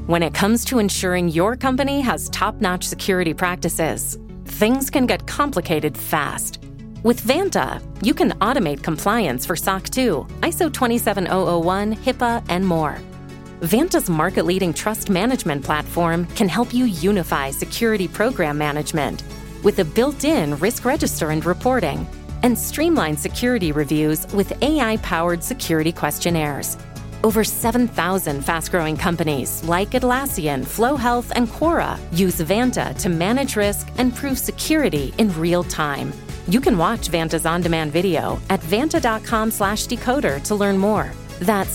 When it comes to ensuring your company has top-notch security practices, things can get complicated fast. With Vanta, you can automate compliance for SOC 2, ISO 27001, HIPAA, and more. Vanta's market-leading trust management platform can help you unify security program management with a built-in risk register and reporting, and streamline security reviews with AI-powered security questionnaires. Over 7,000 fast-growing companies like Atlassian, Flow Health, and Quora use Vanta to manage risk and prove security in real time. You can watch Vanta's on-demand video at vanta.com/decoder to learn more. That's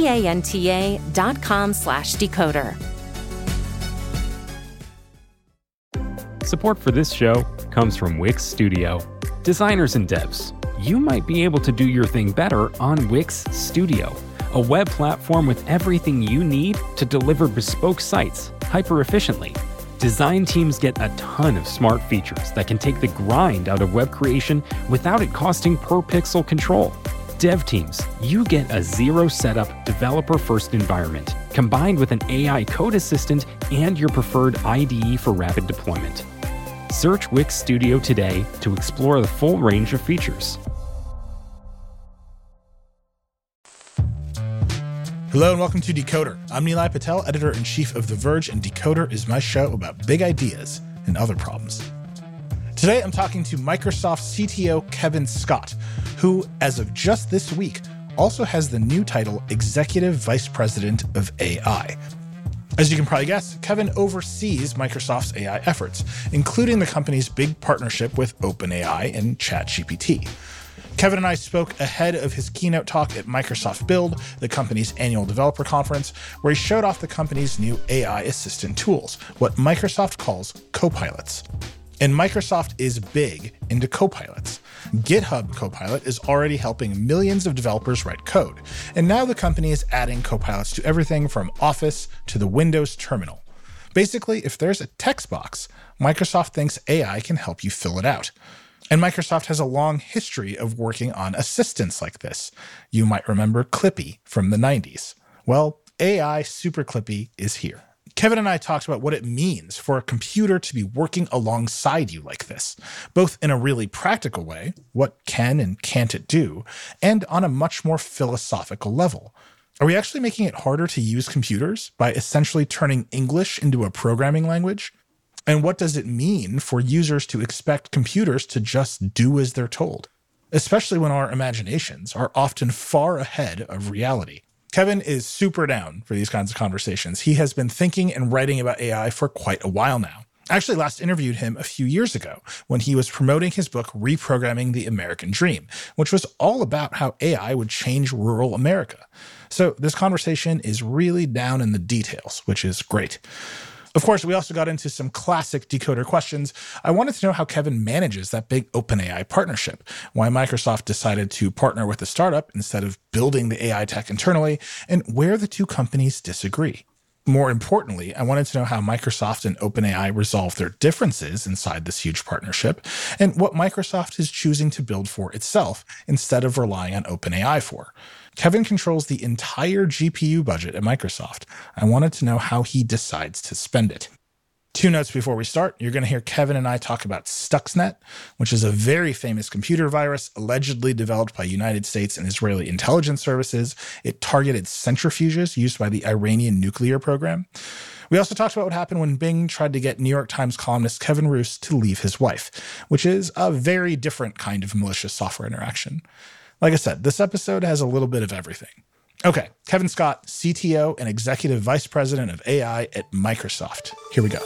vanta.com/decoder. Support for this show comes from Wix Studio. Designers and devs, you might be able to do your thing better on Wix Studio, a web platform with everything you need to deliver bespoke sites hyper-efficiently. Design teams get a ton of smart features that can take the grind out of web creation without it costing per pixel control. Dev teams, you get a zero setup, developer-first environment, combined with an AI code assistant and your preferred IDE for rapid deployment. Search Wix Studio today to explore the full range of features. Hello and welcome to Decoder. I'm Nilay Patel, editor-in-chief of The Verge, and Decoder is my show about big ideas and other problems. Today I'm talking to Microsoft CTO Kevin Scott, who, as of just this week, also has the new title Executive Vice President of AI. As you can probably guess, Kevin oversees Microsoft's AI efforts, including the company's big partnership with OpenAI and ChatGPT. Kevin and I spoke ahead of his keynote talk at Microsoft Build, the company's annual developer conference, where he showed off the company's new AI assistant tools, what Microsoft calls copilots. And Microsoft is big into copilots. GitHub Copilot is already helping millions of developers write code, and now the company is adding copilots to everything from Office to the Windows terminal. Basically, if there's a text box, Microsoft thinks AI can help you fill it out. And Microsoft has a long history of working on assistants like this. You might remember Clippy from the 90s. Well, AI Super Clippy is here. Kevin and I talked about what it means for a computer to be working alongside you like this, both in a really practical way, what can and can't it do, and on a much more philosophical level. Are we actually making it harder to use computers by essentially turning English into a programming language? And what does it mean for users to expect computers to just do as they're told, especially when our imaginations are often far ahead of reality? Kevin is super down for these kinds of conversations. He has been thinking and writing about AI for quite a while now. I actually last interviewed him a few years ago when he was promoting his book, Reprogramming the American Dream, which was all about how AI would change rural America. So this conversation is really down in the details, which is great. Of course, we also got into some classic Decoder questions. I wanted to know how Kevin manages that big OpenAI partnership, why Microsoft decided to partner with a startup instead of building the AI tech internally, and where the two companies disagree. More importantly, I wanted to know how Microsoft and OpenAI resolve their differences inside this huge partnership, and what Microsoft is choosing to build for itself instead of relying on OpenAI for. Kevin controls the entire GPU budget at Microsoft. I wanted to know how he decides to spend it. Two notes before we start. You're going to hear Kevin and I talk about Stuxnet, which is a very famous computer virus allegedly developed by United States and Israeli intelligence services. It targeted centrifuges used by the Iranian nuclear program. We also talked about what happened when Bing tried to get New York Times columnist Kevin Roose to leave his wife, which is a very different kind of malicious software interaction. Like I said, this episode has a little bit of everything. Okay, Kevin Scott, CTO and Executive Vice President of AI at Microsoft. Here we go.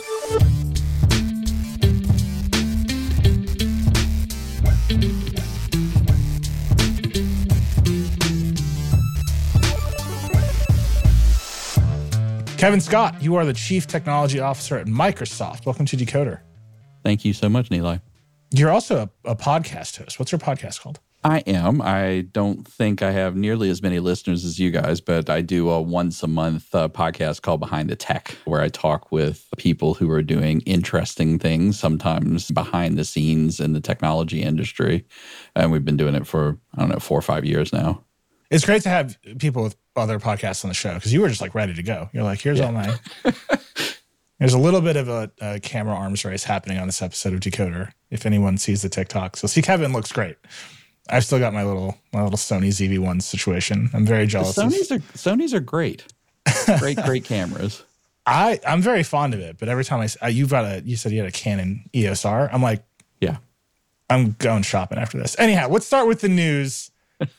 Kevin Scott, you are the Chief Technology Officer at Microsoft. Welcome to Decoder. Thank you so much, Nilay. You're also a podcast host. What's your podcast called? I am. I don't think I have nearly as many listeners as you guys, but I do a once-a-month podcast called Behind the Tech, where I talk with people who are doing interesting things, sometimes behind the scenes in the technology industry. And we've been doing it for, 4 or 5 years now. It's great to have people with other podcasts on the show because you were just like ready to go. You're like, here's all my. There's a little bit of a camera arms race happening on this episode of Decoder. If anyone sees the TikTok, so see, Kevin looks great. I've still got my little Sony ZV-1 situation. I'm very jealous. Sonys are great. Great cameras. I'm very fond of it, but every time you said you had a Canon EOS R. I'm like, yeah, I'm going shopping after this. Anyhow, let's start with the news.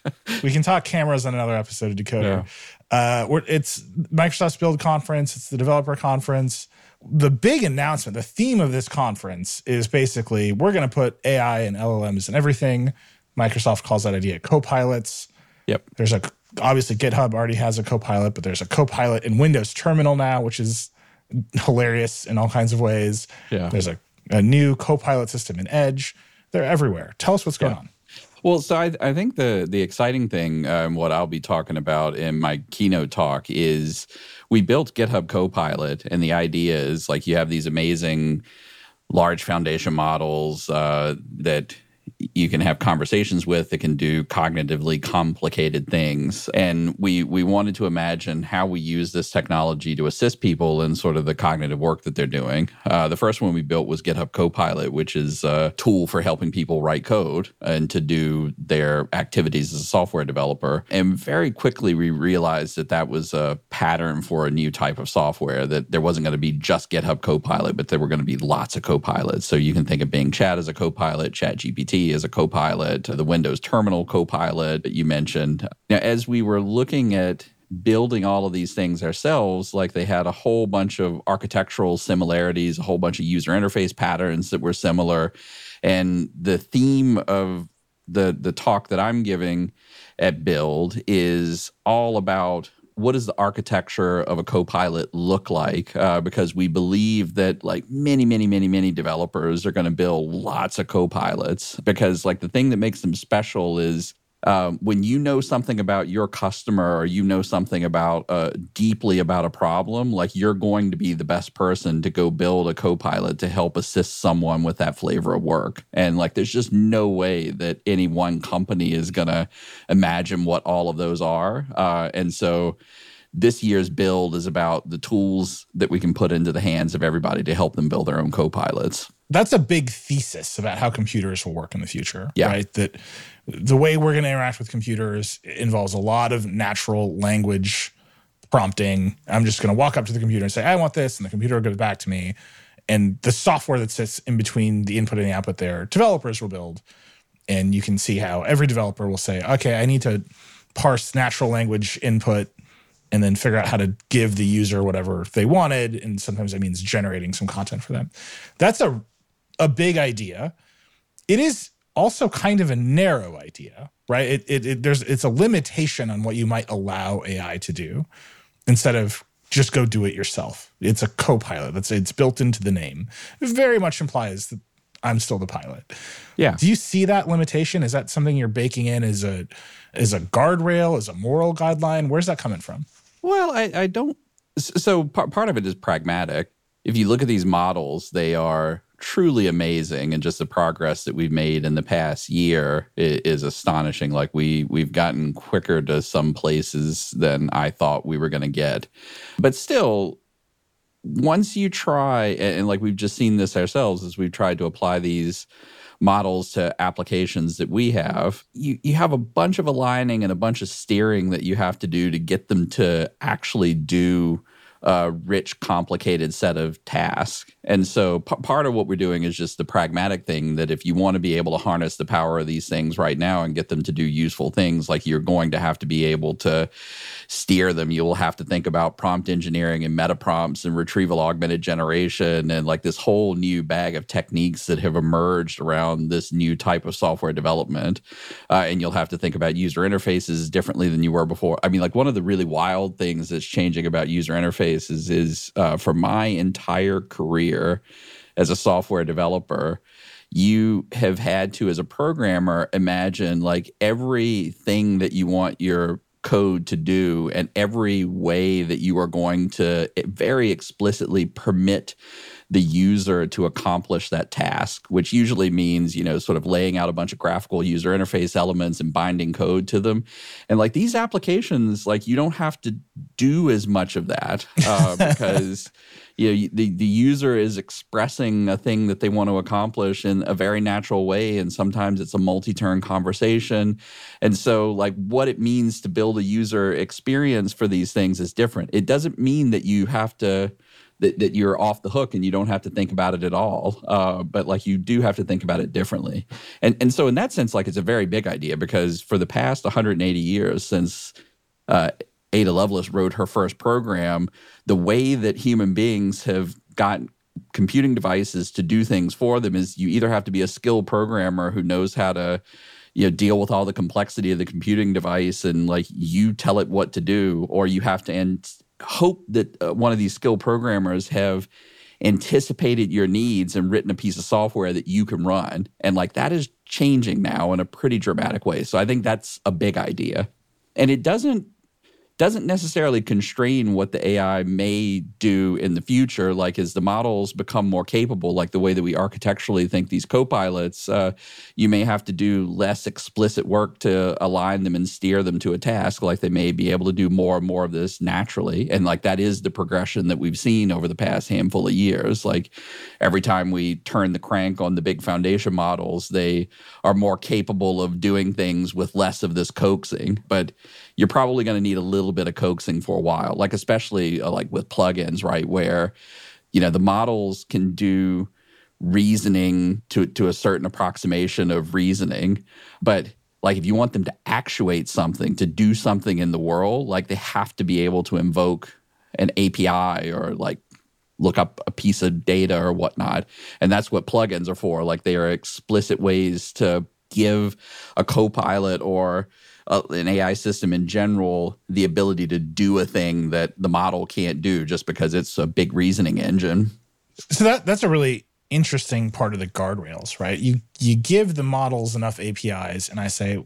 We can talk cameras on another episode of Decoder. Yeah. It's Microsoft's Build conference. It's the developer conference. The big announcement, the theme of this conference is basically we're going to put AI and LLMs in everything. Microsoft calls that idea copilots. Yep. There's obviously GitHub already has a copilot, but there's a copilot in Windows Terminal now, which is hilarious in all kinds of ways. Yeah. There's a new copilot system in Edge. They're everywhere. Tell us what's going on. Well, so I think the exciting thing, what I'll be talking about in my keynote talk is we built GitHub Copilot, and the idea is like you have these amazing large foundation models that you can have conversations with that can do cognitively complicated things. And we wanted to imagine how we use this technology to assist people in sort of the cognitive work that they're doing. The first one we built was GitHub Copilot, which is a tool for helping people write code and to do their activities as a software developer. And very quickly, we realized that was a pattern for a new type of software, that there wasn't going to be just GitHub Copilot, but there were going to be lots of copilots. So you can think of Bing Chat as a copilot, ChatGPT as a copilot, the Windows Terminal copilot that you mentioned. Now, as we were looking at building all of these things ourselves, like they had a whole bunch of architectural similarities, a whole bunch of user interface patterns that were similar. And the theme of the talk that I'm giving at Build is all about what does the architecture of a copilot look like? Because we believe that like many developers are going to build lots of copilots, because like the thing that makes them special is when you know something about your customer or you know something about deeply about a problem, like you're going to be the best person to go build a copilot to help assist someone with that flavor of work. And like there's just no way that any one company is going to imagine what all of those are. And so this year's Build is about the tools that we can put into the hands of everybody to help them build their own copilots. That's a big thesis about how computers will work in the future, right? That the way we're going to interact with computers involves a lot of natural language prompting. I'm just going to walk up to the computer and say, I want this, and the computer will give it back to me. And the software that sits in between the input and the output there, developers will build. And you can see how every developer will say, okay, I need to parse natural language input and then figure out how to give the user whatever they wanted. And sometimes that means generating some content for them. That's a big idea. It is also kind of a narrow idea, right? It's a limitation on what you might allow AI to do instead of just go do it yourself. It's a copilot. It's built into the name. It very much implies that I'm still the pilot. Yeah. Do you see that limitation? Is that something you're baking in as a guardrail, as a moral guideline? Where's that coming from? Well, I don't. So part of it is pragmatic. If you look at these models, they are truly amazing, and just the progress that we've made in the past year is astonishing. Like we've gotten quicker to some places than I thought we were going to get. But still, once you try, and like we've just seen this ourselves as we've tried to apply these models to applications that we have, you have a bunch of aligning and a bunch of steering that you have to do to get them to actually do a rich, complicated set of tasks. And so part of what we're doing is just the pragmatic thing that if you want to be able to harness the power of these things right now and get them to do useful things, like you're going to have to be able to steer them. You'll have to think about prompt engineering and meta prompts and retrieval augmented generation and like this whole new bag of techniques that have emerged around this new type of software development. And you'll have to think about user interfaces differently than you were before. I mean, like one of the really wild things that's changing about user interfaces is for my entire career as a software developer, you have had to, as a programmer, imagine like everything that you want your code to do and every way that you are going to very explicitly permit the user to accomplish that task, which usually means, sort of laying out a bunch of graphical user interface elements and binding code to them. And like these applications, like you don't have to do as much of that because the user is expressing a thing that they want to accomplish in a very natural way. And sometimes it's a multi-turn conversation. And so like what it means to build a user experience for these things is different. It doesn't mean that you have to that you're off the hook and you don't have to think about it at all. But like you do have to think about it differently. And so in that sense, like it's a very big idea because for the past 180 years since Ada Lovelace wrote her first program, the way that human beings have got computing devices to do things for them is you either have to be a skilled programmer who knows how to deal with all the complexity of the computing device and like you tell it what to do, or you have to hope that one of these skilled programmers have anticipated your needs and written a piece of software that you can run. And like that is changing now in a pretty dramatic way. So I think that's a big idea. And it doesn't necessarily constrain what the AI may do in the future. Like as the models become more capable, like the way that we architecturally think these copilots, you may have to do less explicit work to align them and steer them to a task. Like they may be able to do more and more of this naturally. And like that is the progression that we've seen over the past handful of years. Like every time we turn the crank on the big foundation models, they are more capable of doing things with less of this coaxing. But you're probably going to need a little bit of coaxing for a while, like especially like with plugins, right? Where, the models can do reasoning to a certain approximation of reasoning. But like if you want them to actuate something, to do something in the world, like they have to be able to invoke an API or like look up a piece of data or whatnot. And that's what plugins are for. Like they are explicit ways to give a copilot or an AI system in general the ability to do a thing that the model can't do just because it's a big reasoning engine. So that's a really interesting part of the guardrails, right? You give the models enough APIs, and I say,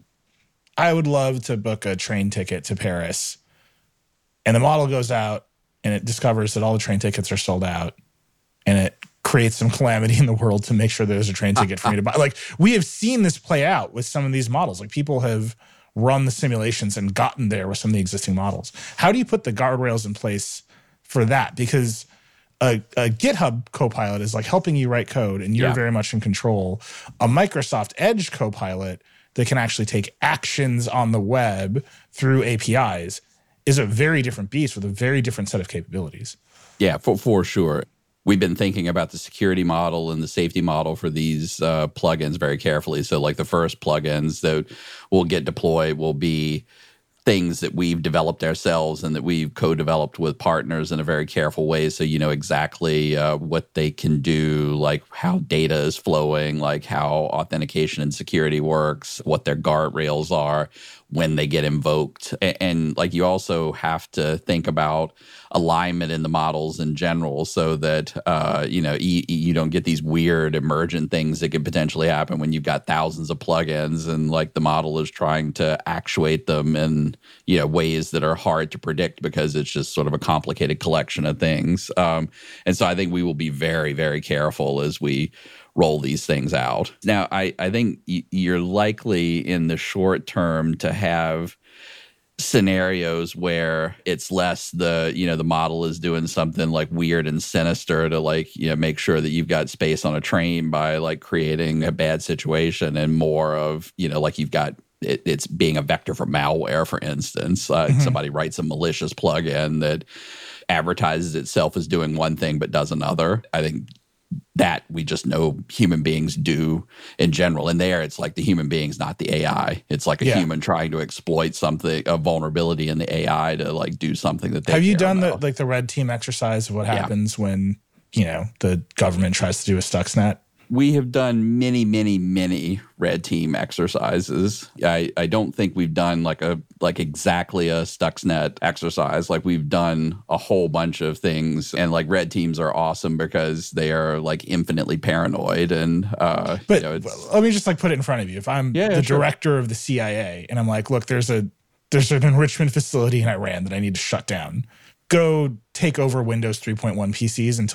I would love to book a train ticket to Paris. And the model goes out and it discovers that all the train tickets are sold out, and it creates some calamity in the world to make sure there's a train ticket for me to buy. Like we have seen this play out with some of these models. Like people have run the simulations and gotten there with some of the existing models. How do you put the guardrails in place for that? Because a GitHub Copilot is like helping you write code and you're very much in control. A Microsoft Edge Copilot that can actually take actions on the web through APIs is a very different beast with a very different set of capabilities. Yeah, for sure. We've been thinking about the security model and the safety model for these plugins very carefully. So like the first plugins that will get deployed will be things that we've developed ourselves and that we've co-developed with partners in a very careful way. So you know exactly what they can do, like how data is flowing, like how authentication and security works, what their guardrails are when they get invoked. And like you also have to think about alignment in the models in general so that, you don't get these weird emergent things that could potentially happen when you've got thousands of plugins and like the model is trying to actuate them in, ways that are hard to predict because it's just sort of a complicated collection of things. And so I think we will be very, very careful as we roll these things out. Now, I think you're likely in the short term to have scenarios where it's less the model is doing something like weird and sinister to make sure that you've got space on a train by like creating a bad situation, and more of like you've got it's being a vector for malware, for instance. Somebody writes a malicious plugin that advertises itself as doing one thing but does another. I think that we just know human beings do in general. And there it's like the human beings, not the AI. It's like a human trying to exploit something, a vulnerability in the AI to like do something that they Have you done about. the red team exercise of what happens when, the government tries to do a Stuxnet? We have done many, many, many red team exercises. I don't think we've done like exactly a Stuxnet exercise. Like we've done a whole bunch of things, and like red teams are awesome because they are like infinitely paranoid. And but let me just like put it in front of you. If I'm the director of the CIA and I'm like, look, there's an enrichment facility in Iran that I need to shut down. Go take over Windows 3.1 PCs until you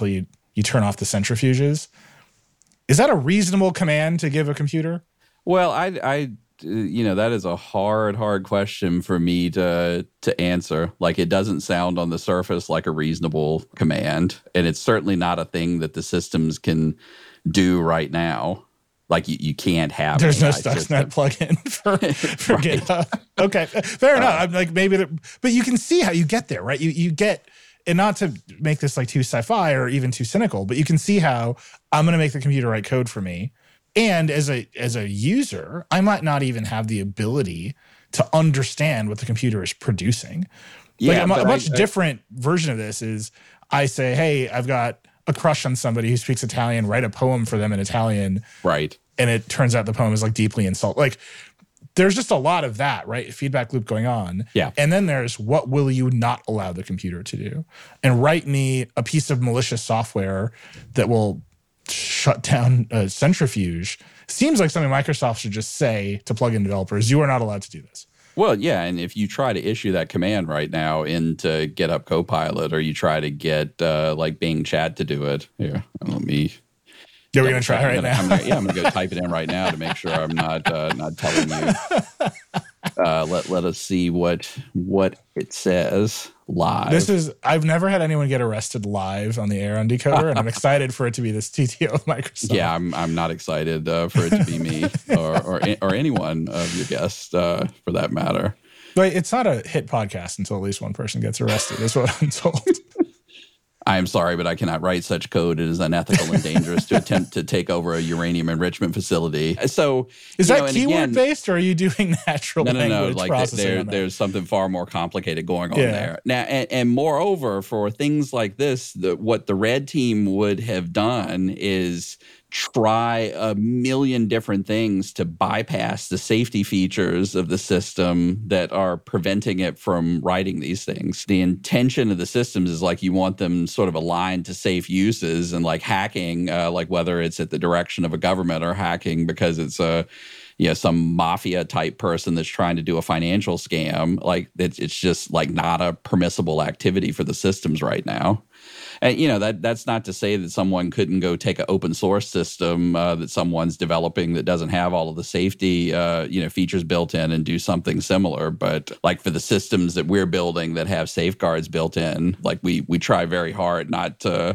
you turn off the centrifuges. Is that a reasonable command to give a computer? Well, I that is a hard question for me to answer. Like, it doesn't sound on the surface like a reasonable command, and it's certainly not a thing that the systems can do right now. Like, you can't have. There's no Stuxnet plugin for right. GitHub. Okay, fair enough. I'm like, maybe, but you can see how you get there, right? You get, and not to make this like too sci-fi or even too cynical, but you can see how I'm going to make the computer write code for me. And as a user, I might not even have the ability to understand what the computer is producing. Yeah, like a much different version of this is I say, hey, I've got a crush on somebody who speaks Italian, write a poem for them in Italian. Right. And it turns out the poem is like deeply insulting. Like, there's just a lot of that, right? Feedback loop going on. Yeah. And then there's what will you not allow the computer to do? And write me a piece of malicious software that will shut down a centrifuge. Seems like something Microsoft should just say to plugin developers, you are not allowed to do this. Well, yeah, and if you try to issue that command right now into GitHub Copilot, or you try to get like Bing Chat to do it, here, let me. Yeah, we're going to try right now. I'm going to go type it in right now to make sure I'm not telling you. Let us see what it says live. I've never had anyone get arrested live on the air on Decoder, and I'm excited for it to be this TTO of Microsoft. Yeah, I'm not excited for it to be me or anyone of your guests for that matter. But it's not a hit podcast until at least one person gets arrested, is what I'm told. I am sorry, but I cannot write such code. It is unethical and dangerous to attempt to take over a uranium enrichment facility. So, is that keyword based, or are you doing natural language processing? No. There's something far more complicated going on there now, and moreover, for things like this, what the red team would have done is try a million different things to bypass the safety features of the system that are preventing it from writing these things. The intention of the systems is like you want them sort of aligned to safe uses, and like hacking, like whether it's at the direction of a government or hacking because it's some mafia type person that's trying to do a financial scam, like it's just like not a permissible activity for the systems right now. And, that's not to say that someone couldn't go take an open source system that someone's developing that doesn't have all of the safety, features built in and do something similar. But like for the systems that we're building that have safeguards built in, like we try very hard not to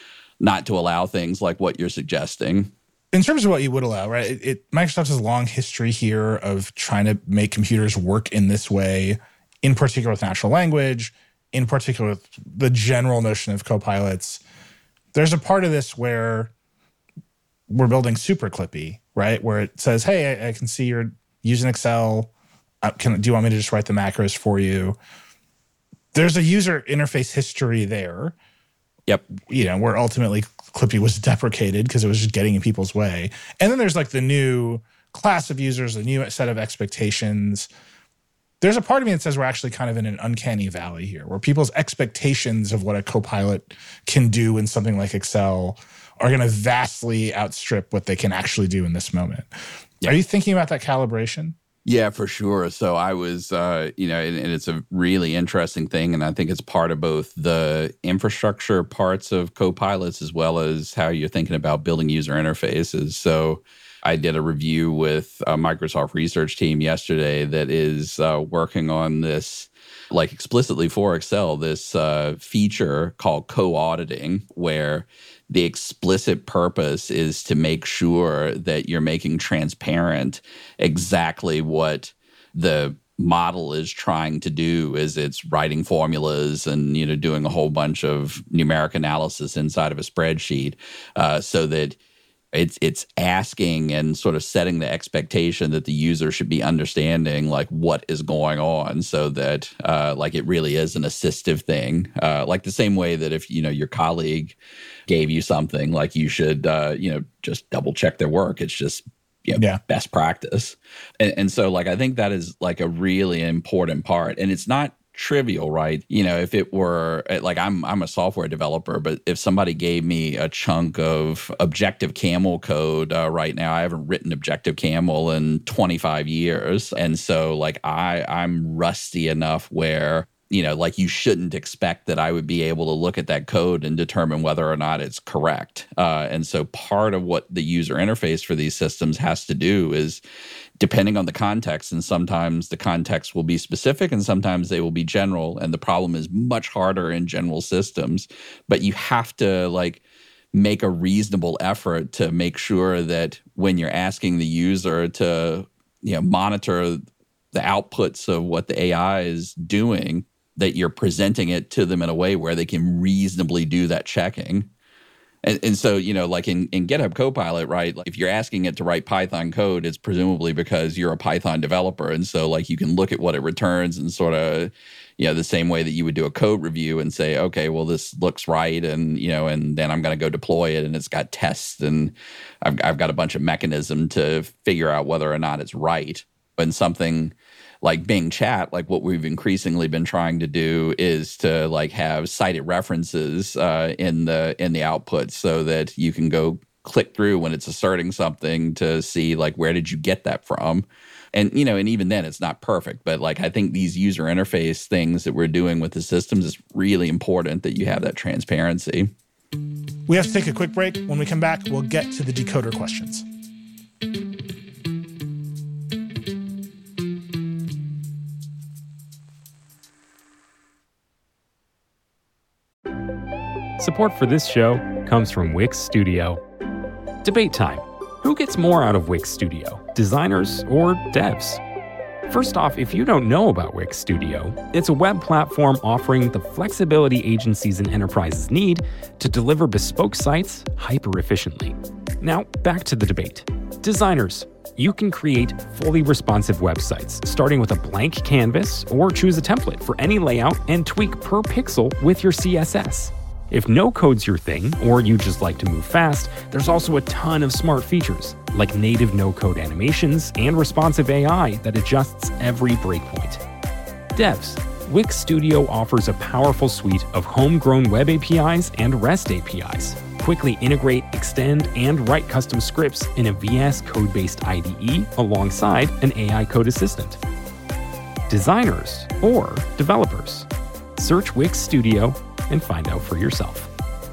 allow things like what you're suggesting. In terms of what you would allow, right? Microsoft has a long history here of trying to make computers work in this way, in particular with natural language, in particular with the general notion of copilots. There's a part of this where we're building Super Clippy, right? Where it says, hey, I can see you're using Excel. Do you want me to just write the macros for you? There's a user interface history there. Yep. Where ultimately Clippy was deprecated because it was just getting in people's way. And then there's like the new class of users, the new set of expectations. There's a part of me that says we're actually kind of in an uncanny valley here, where people's expectations of what a copilot can do in something like Excel are going to vastly outstrip what they can actually do in this moment. Yeah. Are you thinking about that calibration? Yeah, for sure. So I was, and it's a really interesting thing. And I think it's part of both the infrastructure parts of copilots as well as how you're thinking about building user interfaces. So I did a review with a Microsoft research team yesterday that is working on this, like explicitly for Excel, this feature called co-auditing, where the explicit purpose is to make sure that you're making transparent exactly what the model is trying to do as it's writing formulas and doing a whole bunch of numeric analysis inside of a spreadsheet, so that it's asking and sort of setting the expectation that the user should be understanding like what is going on, so that like it really is an assistive thing, like the same way that if your colleague gave you something, like you should just double check their work. It's just best practice, and so like I think that is like a really important part, and it's not trivial, right? If it were like I'm a software developer, but if somebody gave me a chunk of Objective-Camel code right now, I haven't written Objective-Camel in 25 years, and so like I'm rusty enough where like you shouldn't expect that I would be able to look at that code and determine whether or not it's correct. And so part of what the user interface for these systems has to do is, depending on the context, and sometimes the context will be specific and sometimes they will be general, and the problem is much harder in general systems, but you have to make a reasonable effort to make sure that when you're asking the user to monitor the outputs of what the AI is doing, that you're presenting it to them in a way where they can reasonably do that checking. And so, like in GitHub Copilot, right, if you're asking it to write Python code, it's presumably because you're a Python developer. And so, you can look at what it returns and sort of, the same way that you would do a code review and say, okay, well, this looks right. And, and then I'm going to go deploy it, and it's got tests, and I've got a bunch of mechanism to figure out whether or not it's right. And something like Bing Chat, what we've increasingly been trying to do is to have cited references in the output, so that you can go click through when it's asserting something to see where did you get that from. And and even then it's not perfect, but I think these user interface things that we're doing with the systems is really important that you have that transparency. We have to take a quick break. When we come back, we'll get to the decoder questions. Support for this show comes from Wix Studio. Debate time. Who gets more out of Wix Studio, designers or devs? First off, if you don't know about Wix Studio, it's a web platform offering the flexibility agencies and enterprises need to deliver bespoke sites hyper-efficiently. Now, back to the debate. Designers, you can create fully responsive websites, starting with a blank canvas, or choose a template for any layout and tweak per pixel with your CSS. If no code's your thing, or you just like to move fast, there's also a ton of smart features, like native no-code animations and responsive AI that adjusts every breakpoint. Devs, Wix Studio offers a powerful suite of homegrown web APIs and REST APIs. Quickly integrate, extend, and write custom scripts in a VS Code-based IDE alongside an AI code assistant. Designers or developers, search Wix Studio and find out for yourself.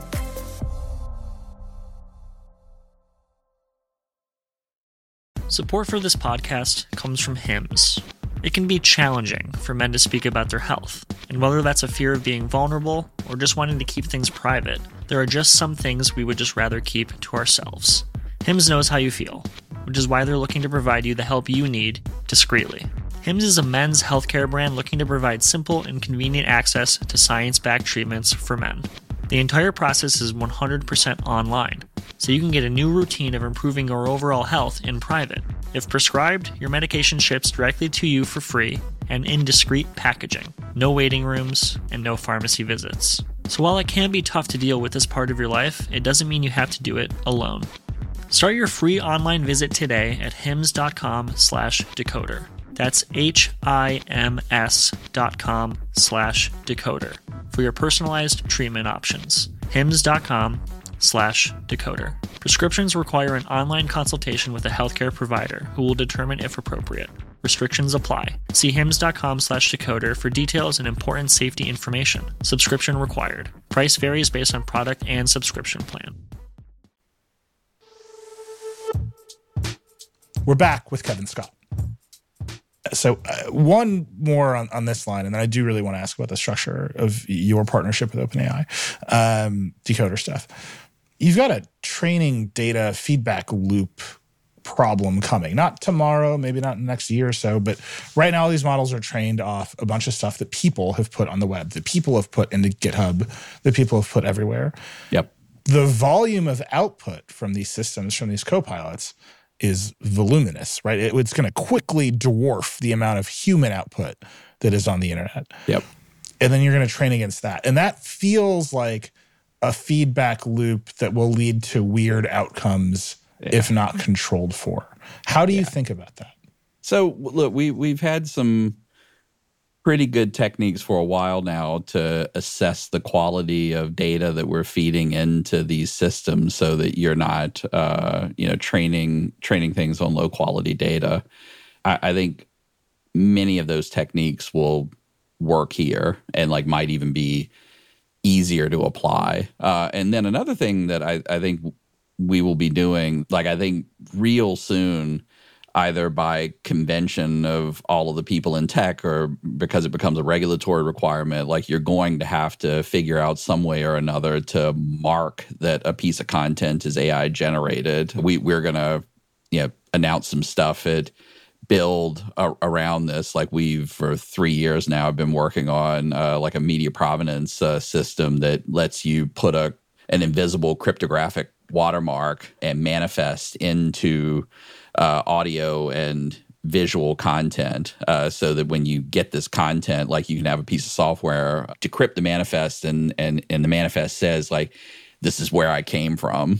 Support for this podcast comes from Hims. It can be challenging for men to speak about their health, and whether that's a fear of being vulnerable or just wanting to keep things private, there are just some things we would just rather keep to ourselves. Hims knows how you feel, which is why they're looking to provide you the help you need discreetly. Hims is a men's healthcare brand looking to provide simple and convenient access to science-backed treatments for men. The entire process is 100% online, so you can get a new routine of improving your overall health in private. If prescribed, your medication ships directly to you for free and in discreet packaging. No waiting rooms and no pharmacy visits. So while it can be tough to deal with this part of your life, it doesn't mean you have to do it alone. Start your free online visit today at hims.com/decoder. That's HIMS.com/decoder for your personalized treatment options. HIMS.com/decoder. Prescriptions require an online consultation with a healthcare provider who will determine if appropriate. Restrictions apply. See HIMS.com/decoder for details and important safety information. Subscription required. Price varies based on product and subscription plan. We're back with Kevin Scott. So one more on this line, and then I do really want to ask about the structure of your partnership with OpenAI, decoder stuff. You've got a training data feedback loop problem coming. Not tomorrow, maybe not next year or so, but right now all these models are trained off a bunch of stuff that people have put on the web, that people have put into GitHub, that people have put everywhere. Yep. The volume of output from these systems, from these copilots, is voluminous, right? It's going to quickly dwarf the amount of human output that is on the internet. Yep. And then you're going to train against that. And that feels like a feedback loop that will lead to weird outcomes if not controlled for. How do you think about that? So look, we've had some pretty good techniques for a while now to assess the quality of data that we're feeding into these systems, so that you're not, training things on low quality data. I think many of those techniques will work here and like might even be easier to apply. And then another thing that I think we will be doing, like I think real soon, either by convention of all of the people in tech or because it becomes a regulatory requirement, like you're going to have to figure out some way or another to mark that a piece of content is AI generated. We're going to announce some stuff at Build around this. Like we've, for 3 years now, I've been working on like a media provenance system that lets you put an invisible cryptographic watermark and manifest into audio and visual content, so that when you get this content, like you can have a piece of software decrypt the manifest, and the manifest says like, this is where I came from.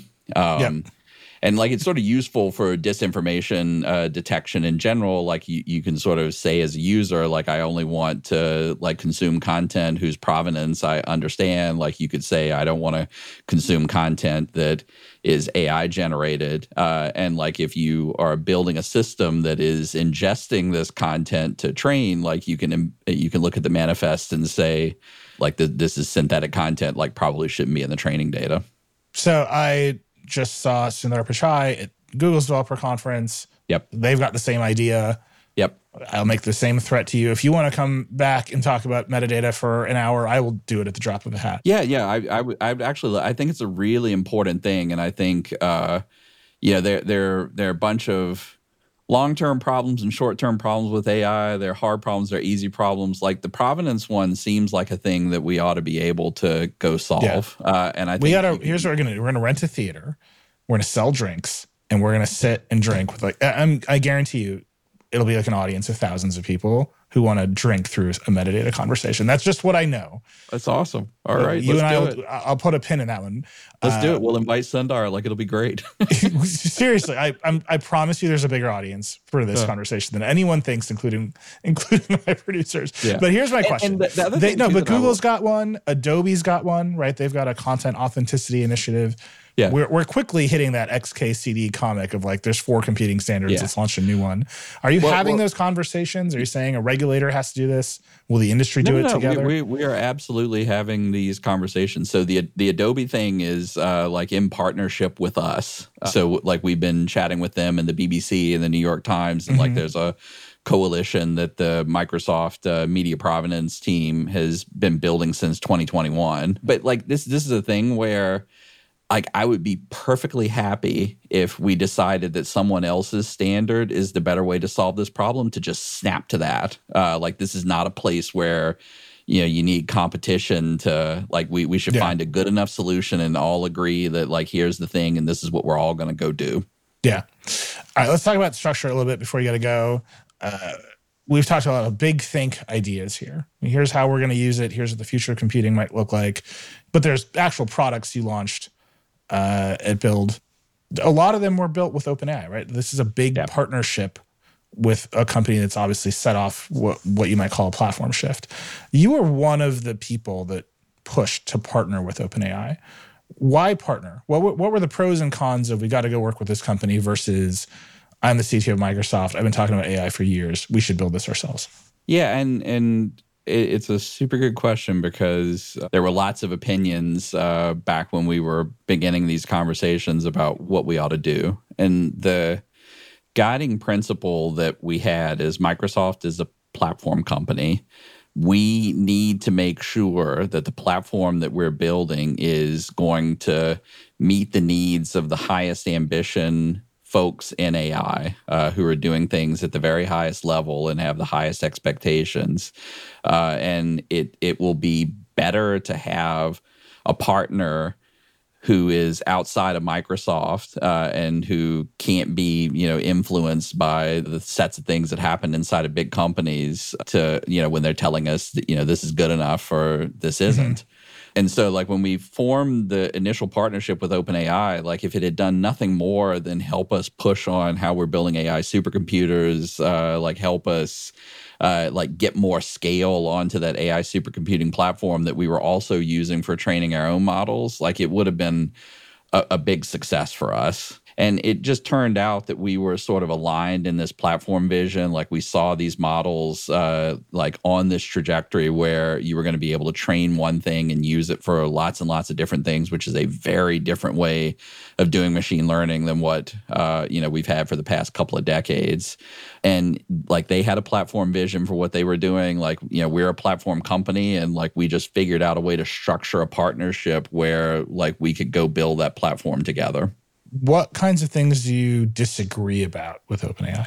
And like it's sort of useful for disinformation detection in general. Like you can sort of say as a user, like I only want to like consume content whose provenance I understand. Like you could say I don't want to consume content that is AI generated. And like if you are building a system that is ingesting this content to train, like you can look at the manifest and say like this is synthetic content, like probably shouldn't be in the training data. So I just saw Sundar Pichai at Google's developer conference. Yep. They've got the same idea. Yep. I'll make the same threat to you. If you want to come back and talk about metadata for an hour, I will do it at the drop of a hat. Yeah. I would actually, I think it's a really important thing. And I think, there are a bunch of long-term problems and short-term problems with AI. They're hard problems, they're easy problems. Like the provenance one seems like a thing that we ought to be able to go solve. Yeah. And I think here's what we're gonna do. We're gonna rent a theater, we're gonna sell drinks, and we're gonna sit and drink with like I guarantee you it'll be like an audience of thousands of people who want to drink through a metadata conversation. That's just what I know. That's awesome. All right, you and I'll put a pin in that one. Let's do it. We'll invite Sundar. Like it'll be great. Seriously, I promise you, there's a bigger audience for this conversation than anyone thinks, including my producers. Yeah. But here's my question. But Google's got one. Adobe's got one, right? They've got a content authenticity initiative. Yeah. We're quickly hitting that XKCD comic of like there's 4 competing standards. Let's launch a new one. Are you having those conversations? Are you saying a regulator has to do this? Will the industry do it together? We are absolutely having these conversations. So the Adobe thing is like in partnership with us. So like we've been chatting with them and the BBC and the New York Times, and like there's a coalition that the Microsoft media provenance team has been building since 2021. But like this is a thing where like I would be perfectly happy if we decided that someone else's standard is the better way to solve this problem, to just snap to that. Like this is not a place where you need competition to like we should find a good enough solution and all agree that like here's the thing and this is what we're all going to go do. Yeah. All right, let's talk about structure a little bit before you got to go. We've talked about a lot of big think ideas here. Here's how we're going to use it. Here's what the future of computing might look like. But there's actual products you launched at Build. A lot of them were built with OpenAI, right? This is a big partnership with a company that's obviously set off what you might call a platform shift. You were one of the people that pushed to partner with OpenAI. Why partner? What were the pros and cons of we got to go work with this company versus I'm the CTO of Microsoft, I've been talking about AI for years, we should build this ourselves? Yeah, and it's a super good question because there were lots of opinions back when we were beginning these conversations about what we ought to do. And the guiding principle that we had is Microsoft is a platform company. We need to make sure that the platform that we're building is going to meet the needs of the highest ambition folks in AI who are doing things at the very highest level and have the highest expectations. And it will be better to have a partner who is outside of Microsoft and who can't be, influenced by the sets of things that happen inside of big companies to, when they're telling us that, this is good enough or this isn't. Mm-hmm. And so like when we formed the initial partnership with OpenAI, like if it had done nothing more than help us push on how we're building AI supercomputers, like help us like get more scale onto that AI supercomputing platform that we were also using for training our own models, like it would have been a big success for us. And it just turned out that we were sort of aligned in this platform vision. Like we saw these models like on this trajectory where you were going to be able to train one thing and use it for lots and lots of different things, which is a very different way of doing machine learning than what we've had for the past couple of decades. And like they had a platform vision for what they were doing. Like, we're a platform company, and like we just figured out a way to structure a partnership where like we could go build that platform together. What kinds of things do you disagree about with OpenAI?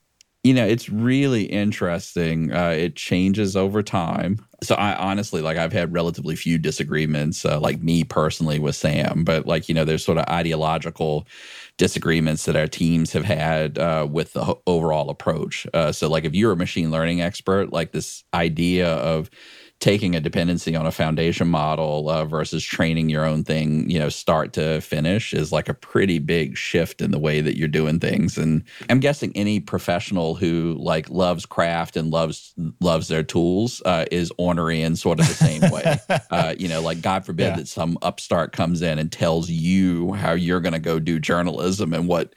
It's really interesting. It changes over time. So I honestly, like I've had relatively few disagreements, like me personally with Sam, but like, there's sort of ideological disagreements that our teams have had with the overall approach. So like if you're a machine learning expert, like this idea of taking a dependency on a foundation model versus training your own thing, start to finish is like a pretty big shift in the way that you're doing things. And I'm guessing any professional who like loves craft and loves their tools is ornery in sort of the same way. Like God forbid that some upstart comes in and tells you how you're going to go do journalism and what,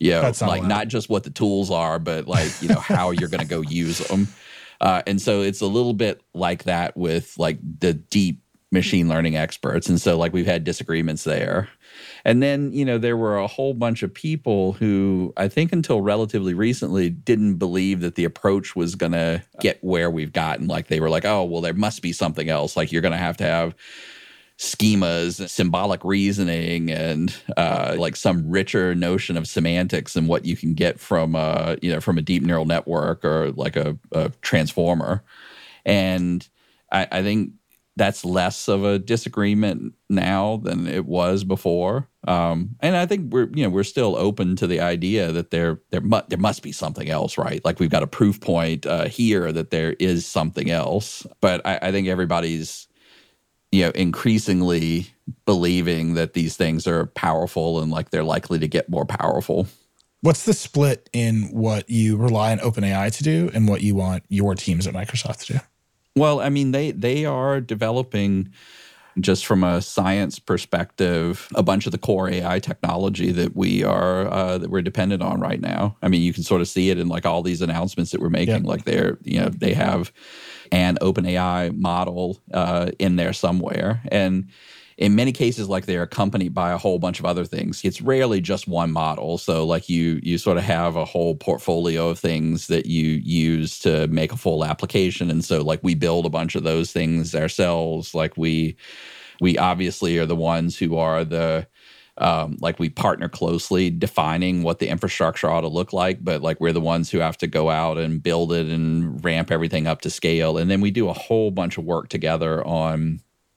not just what the tools are, but like, how you're going to go use them. And so it's a little bit like that with like the deep machine learning experts. And so like we've had disagreements there. And then, there were a whole bunch of people who I think until relatively recently didn't believe that the approach was going to get where we've gotten. Like they were like, oh, well, there must be something else. Like you're going to have schemas, symbolic reasoning, and like some richer notion of semantics and what you can get from a deep neural network or like a transformer. And I think that's less of a disagreement now than it was before. And I think we're still open to the idea that there must be something else, right? Like we've got a proof point here that there is something else. But I think everybody's increasingly believing that these things are powerful and like they're likely to get more powerful. What's the split in what you rely on OpenAI to do and what you want your teams at Microsoft to do? Well, I mean, they are developing, just from a science perspective, a bunch of the core AI technology that we're dependent on right now. I mean, you can sort of see it in like all these announcements that we're making. Like they have an OpenAI model in there somewhere, and in many cases, like they're accompanied by a whole bunch of other things. It's rarely just one model. So like you sort of have a whole portfolio of things that you use to make a full application. And so like we build a bunch of those things ourselves. Like we obviously are the ones who are like we partner closely defining what the infrastructure ought to look like, but like we're the ones who have to go out and build it and ramp everything up to scale. And then we do a whole bunch of work together on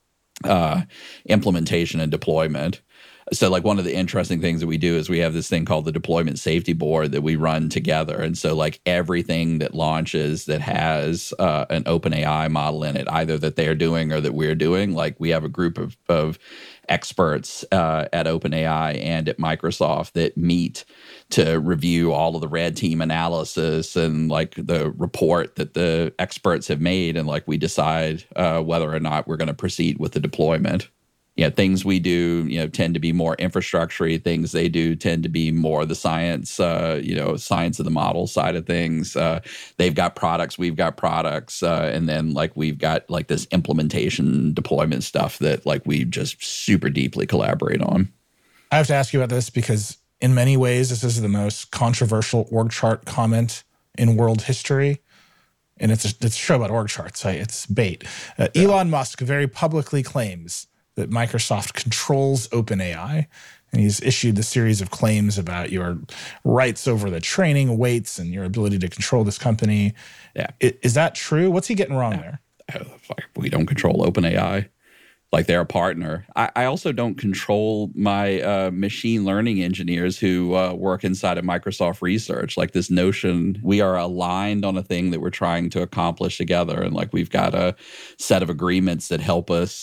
implementation and deployment. So like one of the interesting things that we do is we have this thing called the Deployment Safety Board that we run together. And so like everything that launches that has an OpenAI model in it, either that they're doing or that we're doing, like we have a group of experts at OpenAI and at Microsoft that meet to review all of the red team analysis and like the report that the experts have made. And like we decide whether or not we're going to proceed with the deployment. Things we do, tend to be more infrastructure-y. Things they do tend to be more the science, science of the model side of things. They've got products, we've got products, and then like we've got like this implementation deployment stuff that like we just super deeply collaborate on. I have to ask you about this because in many ways, this is the most controversial org chart comment in world history. And it's a show about org charts. It's bait. Elon Musk very publicly claims that Microsoft controls OpenAI, and he's issued a series of claims about your rights over the training weights and your ability to control this company. Yeah. Is that true? What's he getting wrong there? We don't control OpenAI. Like they're a partner. I also don't control my machine learning engineers who work inside of Microsoft Research. Like this notion, we are aligned on a thing that we're trying to accomplish together, and like we've got a set of agreements that help us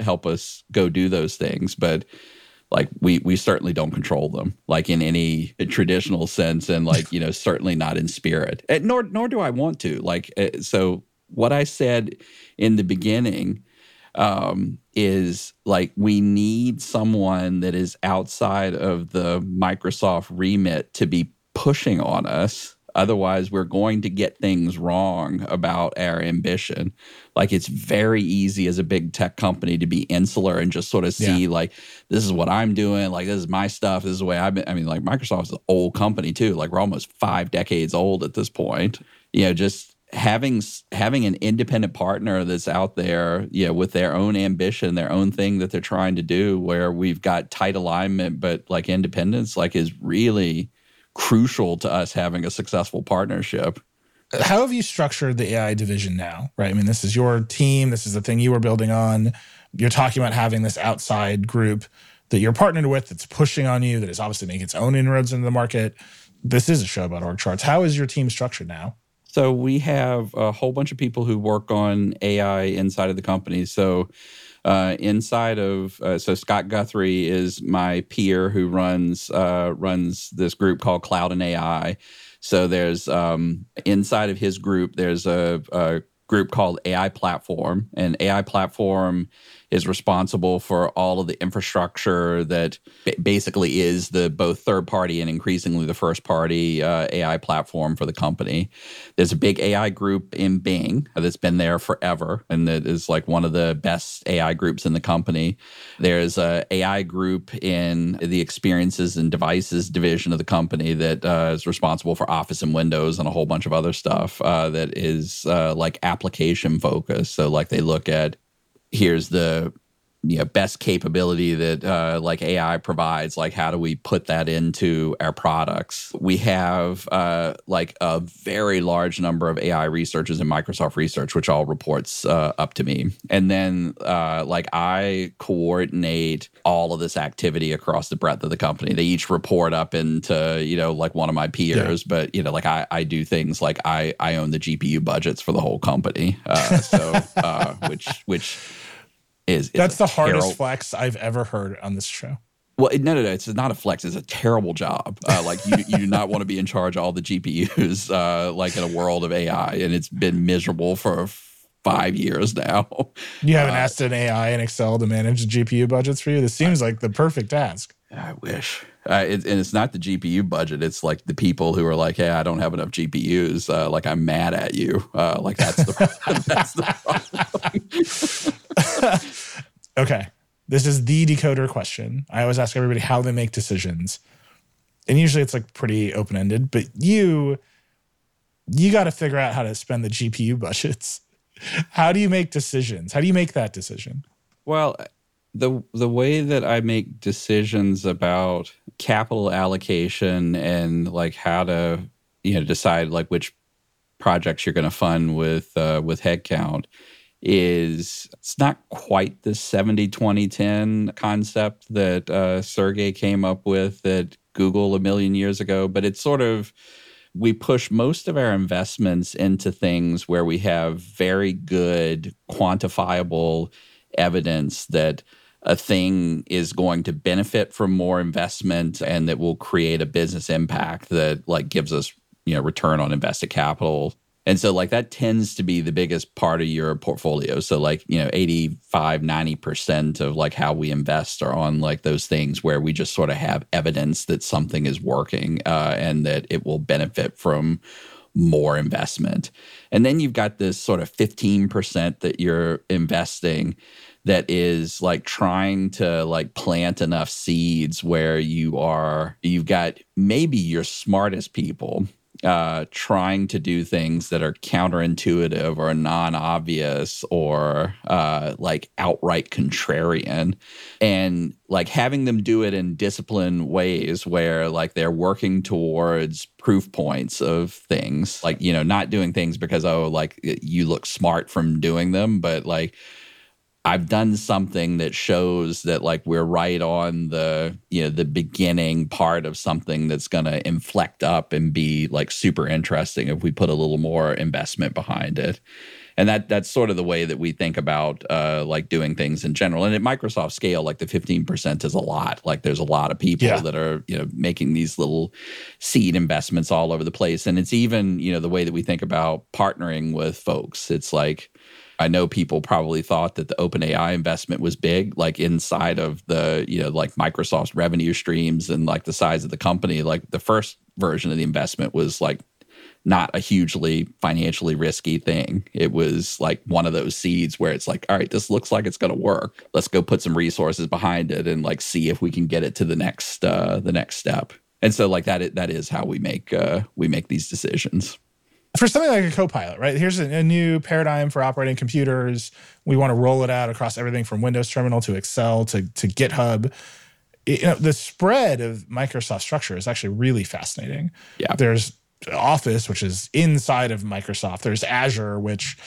go do those things. But like we certainly don't control them, like in any traditional sense, and like certainly not in spirit. And nor do I want to. Like so, what I said in the beginning. is like we need someone that is outside of the Microsoft remit to be pushing on us. Otherwise, we're going to get things wrong about our ambition. Like, it's very easy as a big tech company to be insular and just sort of see, like, this is what I'm doing. Like, this is my stuff. This is the way I've been. I mean, like, Microsoft's an old company, too. Like, we're almost 5 decades old at this point. Just having an independent partner that's out there, with their own ambition, their own thing that they're trying to do, where we've got tight alignment, but, like, independence, like, is really crucial to us having a successful partnership. How have you structured the AI division now, right? I mean, this is your team. This is the thing you were building on. You're talking about having this outside group that you're partnered with that's pushing on you, that is obviously making its own inroads into the market. This is a show about org charts. How is your team structured now? So we have a whole bunch of people who work on AI inside of the company. So so Scott Guthrie is my peer who runs this group called Cloud and AI. So there's inside of his group, there's a group called AI Platform, and AI Platform is responsible for all of the infrastructure that basically is the both third-party and increasingly the first-party AI platform for the company. There's a big AI group in Bing that's been there forever, and that is like one of the best AI groups in the company. There's a AI group in the experiences and devices division of the company that is responsible for Office and Windows and a whole bunch of other stuff that is like application focused. So like they look at, here's the best capability that like AI provides. Like, how do we put that into our products? We have like a very large number of AI researchers in Microsoft Research, which all reports up to me. And then like I coordinate all of this activity across the breadth of the company. They each report up into, like one of my peers, but, like I do things like I own the GPU budgets for the whole company. Which that's the hardest flex I've ever heard on this show. Well, no, it's not a flex. It's a terrible job. Like you do not want to be in charge of all the GPUs, like in a world of AI, and it's been miserable for 5 years now. You haven't asked an AI in Excel to manage the GPU budgets for you? This seems like the perfect task. I wish. And it's not the GPU budget. It's like the people who are like, hey, I don't have enough GPUs. Like, I'm mad at you. Like, that's the problem. Okay. This is the decoder question. I always ask everybody how they make decisions. And usually it's like pretty open-ended. But you got to figure out how to spend the GPU budgets. How do you make decisions? How do you make that decision? Well, the way that I make decisions about capital allocation and like how to decide like which projects you're going to fund with headcount is it's not quite the 70-20-10 concept that Sergey came up with at Google a million years ago, but it's sort of, we push most of our investments into things where we have very good quantifiable evidence that a thing is going to benefit from more investment and that will create a business impact that like gives us, return on invested capital. And so like that tends to be the biggest part of your portfolio. So like, 85-90% of like how we invest are on like those things where we just sort of have evidence that something is working and that it will benefit from more investment. And then you've got this sort of 15% that you're investing that is like trying to like plant enough seeds where you've got maybe your smartest people trying to do things that are counterintuitive or non-obvious or like outright contrarian, and like having them do it in disciplined ways where like they're working towards proof points of things, like, not doing things because, like you look smart from doing them, but like I've done something that shows that like we're right on the beginning part of something that's going to inflect up and be like super interesting if we put a little more investment behind it. And that's sort of the way that we think about like doing things in general. And at Microsoft scale, like the 15% is a lot. Like there's a lot of people that are making these little seed investments all over the place. And it's even the way that we think about partnering with folks. It's like, I know people probably thought that the OpenAI investment was big, like inside of the, like Microsoft's revenue streams and like the size of the company. Like the first version of the investment was like not a hugely financially risky thing. It was like one of those seeds where it's like, all right, this looks like it's going to work. Let's go put some resources behind it and like see if we can get it to the next step. And so like that is how we make these decisions. For something like a Copilot, right? Here's a new paradigm for operating computers. We want to roll it out across everything from Windows Terminal to Excel to GitHub. The spread of Microsoft structure is actually really fascinating. Yeah. There's Office, which is inside of Microsoft. There's Azure, which,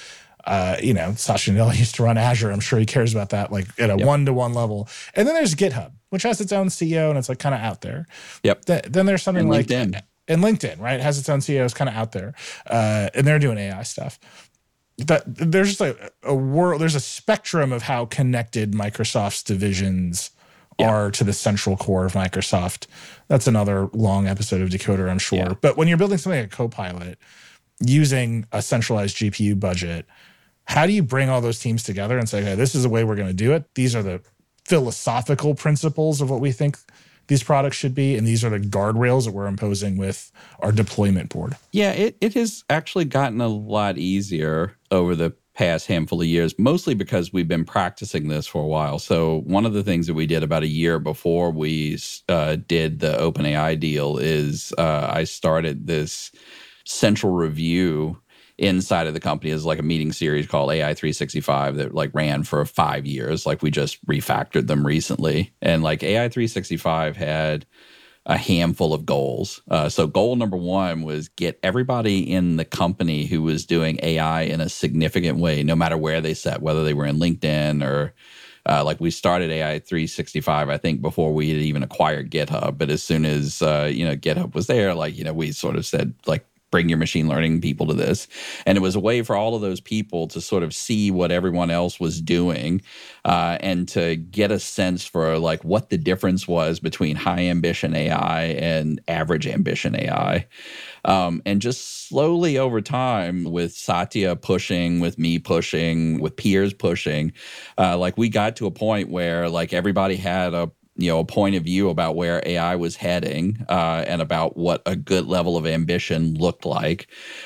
Satya Nadella used to run Azure. I'm sure he cares about that, like at a one-to-one level. And then there's GitHub, which has its own CEO and it's like kind of out there. Yep. Then there's something and like LinkedIn. And LinkedIn, right, has its own CEO, is kind of out there, and they're doing AI stuff. There's just a world. There's a spectrum of how connected Microsoft's divisions are to the central core of Microsoft. That's another long episode of Decoder, I'm sure. Yeah. But when you're building something like a Copilot using a centralized GPU budget, how do you bring all those teams together and say, okay, this is the way we're going to do it? These are the philosophical principles of what we think these products should be, and these are the guardrails that we're imposing with our deployment board. Yeah, it has actually gotten a lot easier over the past handful of years, mostly because we've been practicing this for a while. So one of the things that we did about a year before we did the OpenAI deal is I started this central review inside of the company as like a meeting series called AI 365 that like ran for 5 years. Like we just refactored them recently. And like AI 365 had a handful of goals. So goal number one was get everybody in the company who was doing AI in a significant way, no matter where they sat, whether they were in LinkedIn or like we started AI 365, I think, before we had even acquired GitHub. But as soon as, GitHub was there, like, we sort of said, like, bring your machine learning people to this. And it was a way for all of those people to sort of see what everyone else was doing and to get a sense for like what the difference was between high ambition AI and average ambition AI. And just slowly over time with Satya pushing, with me pushing, with peers pushing, like we got to a point where like everybody had a point of view about where AI was heading and about what a good level of ambition looked like.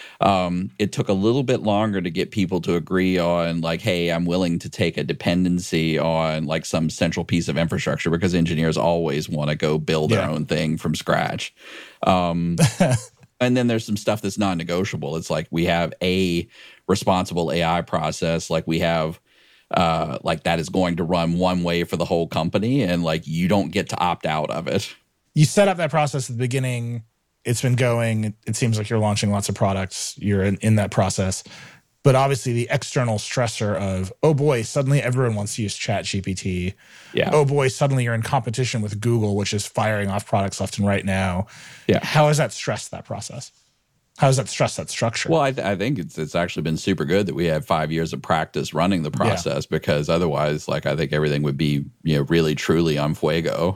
It took a little bit longer to get people to agree on like, hey, I'm willing to take a dependency on like some central piece of infrastructure because engineers always want to go build their own thing from scratch. And then there's some stuff that's non-negotiable. It's like we have a responsible AI process, like we have like that is going to run one way for the whole company and like you don't get to opt out of it. You set up that process at the beginning. It's been going. It seems like you're launching lots of products. You're in that process. But obviously the external stressor of, oh boy, suddenly everyone wants to use ChatGPT. Yeah. Oh boy, suddenly you're in competition with Google, which is firing off products left and right now. Yeah. How has that stressed that process? How does that stress that structure? Well, I think it's actually been super good that we had 5 years of practice running the process because otherwise, like I think everything would be really truly on fuego.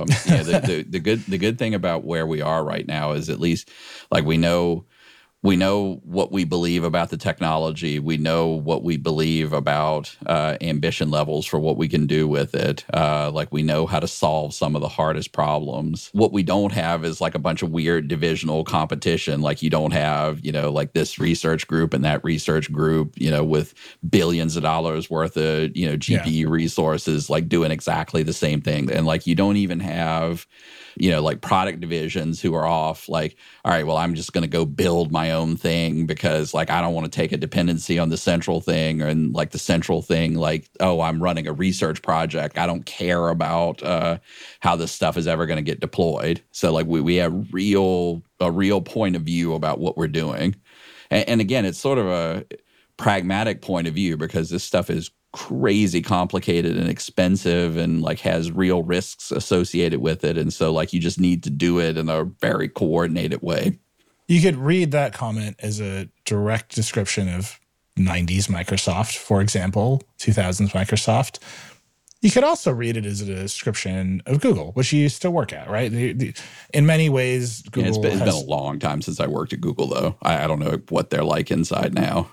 The good thing about where we are right now is at least like we know what we believe about the technology. We know what we believe about ambition levels for what we can do with it. Like we know how to solve some of the hardest problems. What we don't have is like a bunch of weird divisional competition. Like you don't have, like this research group and that research group, with billions of dollars worth of, GPU resources, like doing exactly the same thing. And like you don't even have, like product divisions who are off like, all right, well, I'm just going to go build my own thing because like I don't want to take a dependency on the central thing and like the central thing, like, oh, I'm running a research project. I don't care about how this stuff is ever going to get deployed. So like we have a real point of view about what we're doing. And again, it's sort of a pragmatic point of view because this stuff is crazy complicated and expensive and like has real risks associated with it. And so like you just need to do it in a very coordinated way. You could read that comment as a direct description of 90s Microsoft, for example, 2000s Microsoft. You could also read it as a description of Google, which you still work at, right? In many ways, Google it's been a long time since I worked at Google, though. I don't know what they're like inside now.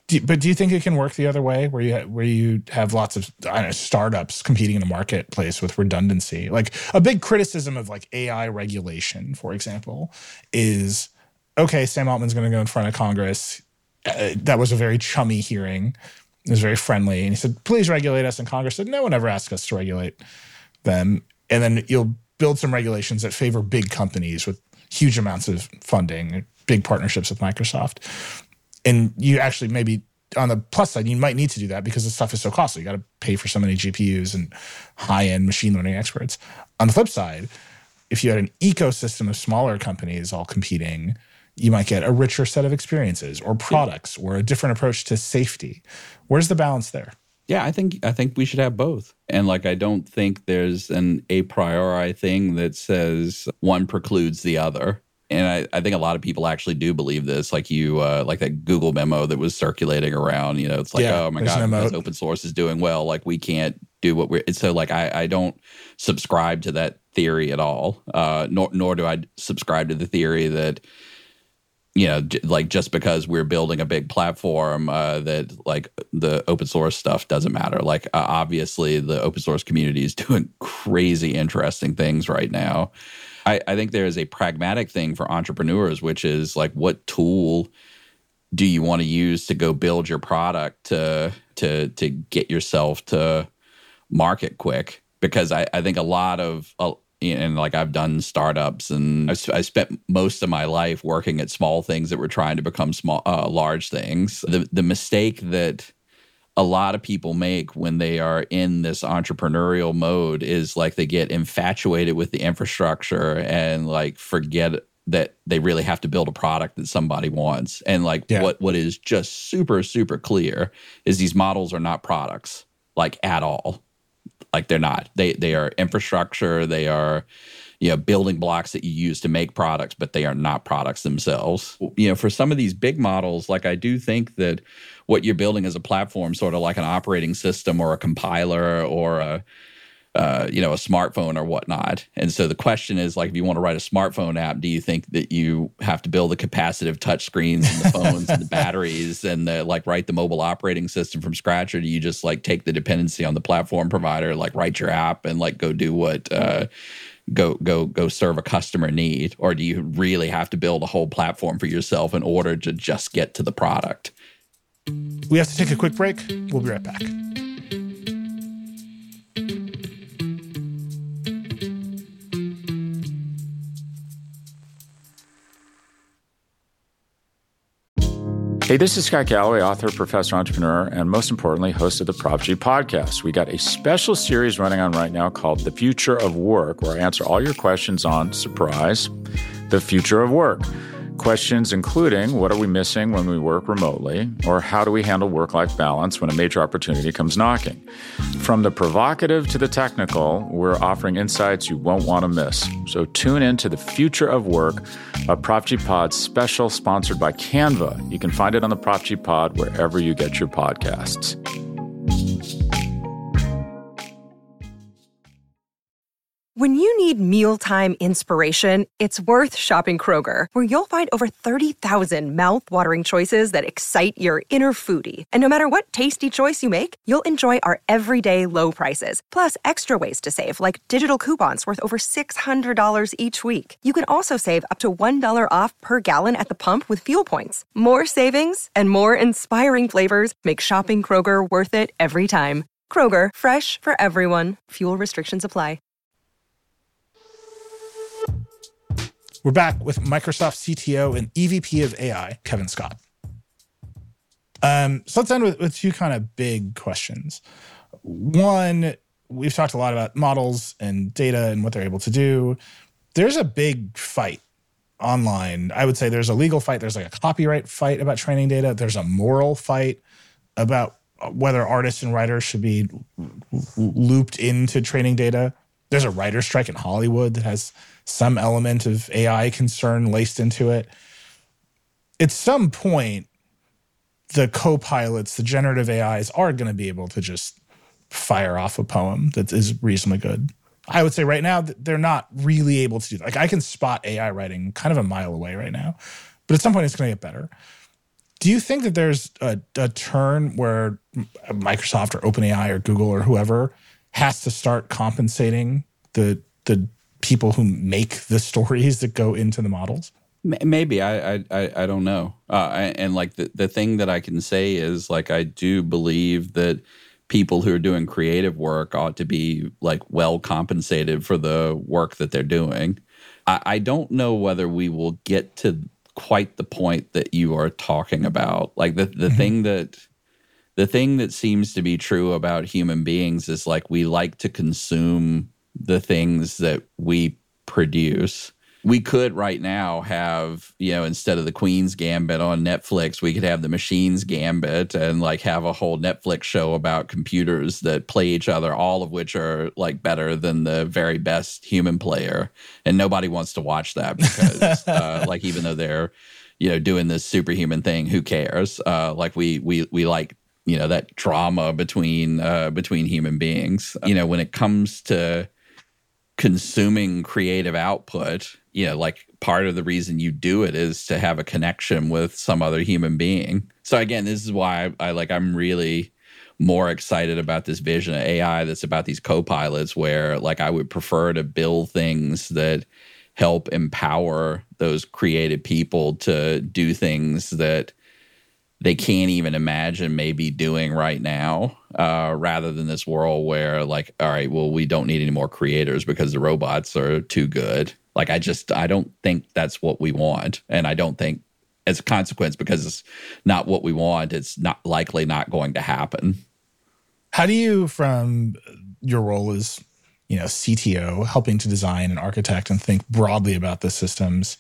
But do you think it can work the other way, where you have lots of startups competing in a marketplace with redundancy? Like a big criticism of like AI regulation, for example, is okay. Sam Altman's going to go in front of Congress. That was a very chummy hearing. It was very friendly, and he said, "Please regulate us." And Congress said, "No one ever asked us to regulate them." And then you'll build some regulations that favor big companies with huge amounts of funding, big partnerships with Microsoft. And you actually maybe on the plus side, you might need to do that because the stuff is so costly. You got to pay for so many GPUs and high-end machine learning experts. On the flip side, if you had an ecosystem of smaller companies all competing, you might get a richer set of experiences or products or a different approach to safety. Where's the balance there? Yeah, I think we should have both. And like, I don't think there's an a priori thing that says one precludes the other. And I think a lot of people actually do believe this, like like that Google memo that was circulating around, it's like, oh my God, because open source is doing well, like we can't do what so like, I don't subscribe to that theory at all. Nor do I subscribe to the theory that, like just because we're building a big platform, that like the open source stuff doesn't matter. Like obviously the open source community is doing crazy interesting things right now. I think there is a pragmatic thing for entrepreneurs, which is like, what tool do you want to use to go build your product to get yourself to market quick? Because I think a lot of and like I've done startups, and I spent most of my life working at small things that were trying to become large things. The mistake that a lot of people make when they are in this entrepreneurial mode is like they get infatuated with the infrastructure and like forget that they really have to build a product that somebody wants. And like what is just super, super clear is these models are not products, like at all. Like they're not. They are infrastructure. They are, building blocks that you use to make products, but they are not products themselves. For some of these big models, like I do think that what you're building is a platform, sort of like an operating system or a compiler or a smartphone or whatnot. And so the question is, like, if you want to write a smartphone app, do you think that you have to build the capacitive touchscreens and the phones and the batteries and write the mobile operating system from scratch? Or do you just like take the dependency on the platform provider, like write your app and like go do what, go serve a customer need? Or do you really have to build a whole platform for yourself in order to just get to the product? We have to take a quick break. We'll be right back. Hey, this is Scott Galloway, author, professor, entrepreneur, and most importantly, host of the Prop G podcast. We got a special series running on right now called The Future of Work, where I answer all your questions on, surprise, the future of work. Questions including, what are we missing when we work remotely? Or how do we handle work-life balance when a major opportunity comes knocking? From the provocative to the technical, we're offering insights you won't want to miss. So tune in to The Future of Work, a Prop G Pod special sponsored by Canva. You can find it on the Prop G Pod wherever you get your podcasts. When you need mealtime inspiration, it's worth shopping Kroger, where you'll find over 30,000 mouth-watering choices that excite your inner foodie. And no matter what tasty choice you make, you'll enjoy our everyday low prices, plus extra ways to save, like digital coupons worth over $600 each week. You can also save up to $1 off per gallon at the pump with fuel points. More savings and more inspiring flavors make shopping Kroger worth it every time. Kroger, fresh for everyone. Fuel restrictions apply. We're back with Microsoft CTO and EVP of AI, Kevin Scott. So let's end with two kind of big questions. One, we've talked a lot about models and data and what they're able to do. There's a big fight online. I would say there's a legal fight. There's like a copyright fight about training data. There's a moral fight about whether artists and writers should be looped into training data. There's a writer's strike in Hollywood that has some element of AI concern laced into it. At some point, the co-pilots, the generative AIs, are going to be able to just fire off a poem that is reasonably good. I would say right now they're not really able to do that. Like I can spot AI writing kind of a mile away right now, but at some point it's going to get better. Do you think that there's a turn where Microsoft or OpenAI or Google or whoever has to start compensating the people who make the stories that go into the models? Maybe. I don't know. And like the thing that I can say is like I do believe that people who are doing creative work ought to be like well compensated for the work that they're doing. I don't know whether we will get to quite the point that you are talking about. Like the thing that seems to be true about human beings is like we like to consume the things that we produce. We could right now have, instead of the Queen's Gambit on Netflix, we could have the Machine's Gambit and like have a whole Netflix show about computers that play each other, all of which are like better than the very best human player. And nobody wants to watch that because like even though they're, doing this superhuman thing, who cares? Like we like, that drama between human beings. When it comes to consuming creative output, like part of the reason you do it is to have a connection with some other human being. So again, this is why I'm really more excited about this vision of AI that's about these co-pilots where like I would prefer to build things that help empower those creative people to do things that they can't even imagine maybe doing right now, rather than this world where like, all right, well, we don't need any more creators because the robots are too good. Like, I don't think that's what we want. And I don't think as a consequence, because it's not what we want, it's not likely not going to happen. How do you, from your role as, CTO, helping to design and architect and think broadly about the systems,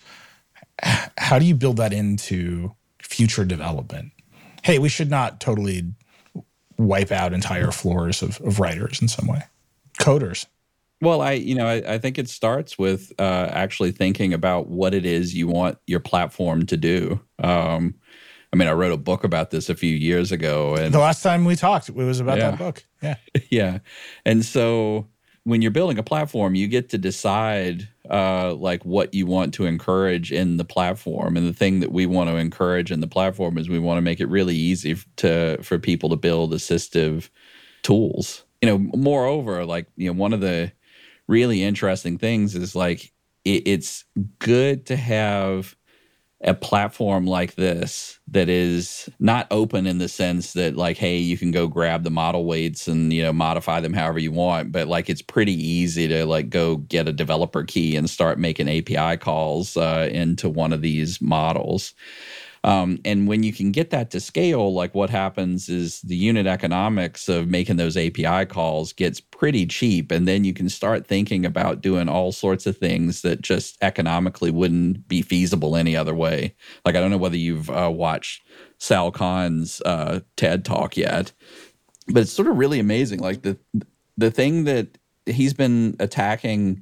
how do you build that into future development? Hey, we should not totally wipe out entire floors of writers in some way. Coders. Well, I think it starts with actually thinking about what it is you want your platform to do. I wrote a book about this a few years ago. And the last time we talked, it was about that book. Yeah. Yeah. And so when you're building a platform, you get to decide like what you want to encourage in the platform. And the thing that we want to encourage in the platform is we want to make it really easy for people to build assistive tools. Moreover, like, one of the really interesting things is like it's good to have a platform like this that is not open in the sense that like, hey, you can go grab the model weights and, modify them however you want. But like, it's pretty easy to like go get a developer key and start making API calls into one of these models. And when you can get that to scale, like what happens is the unit economics of making those API calls gets pretty cheap. And then you can start thinking about doing all sorts of things that just economically wouldn't be feasible any other way. Like, I don't know whether you've watched Sal Khan's TED Talk yet, but it's sort of really amazing. Like the thing that he's been attacking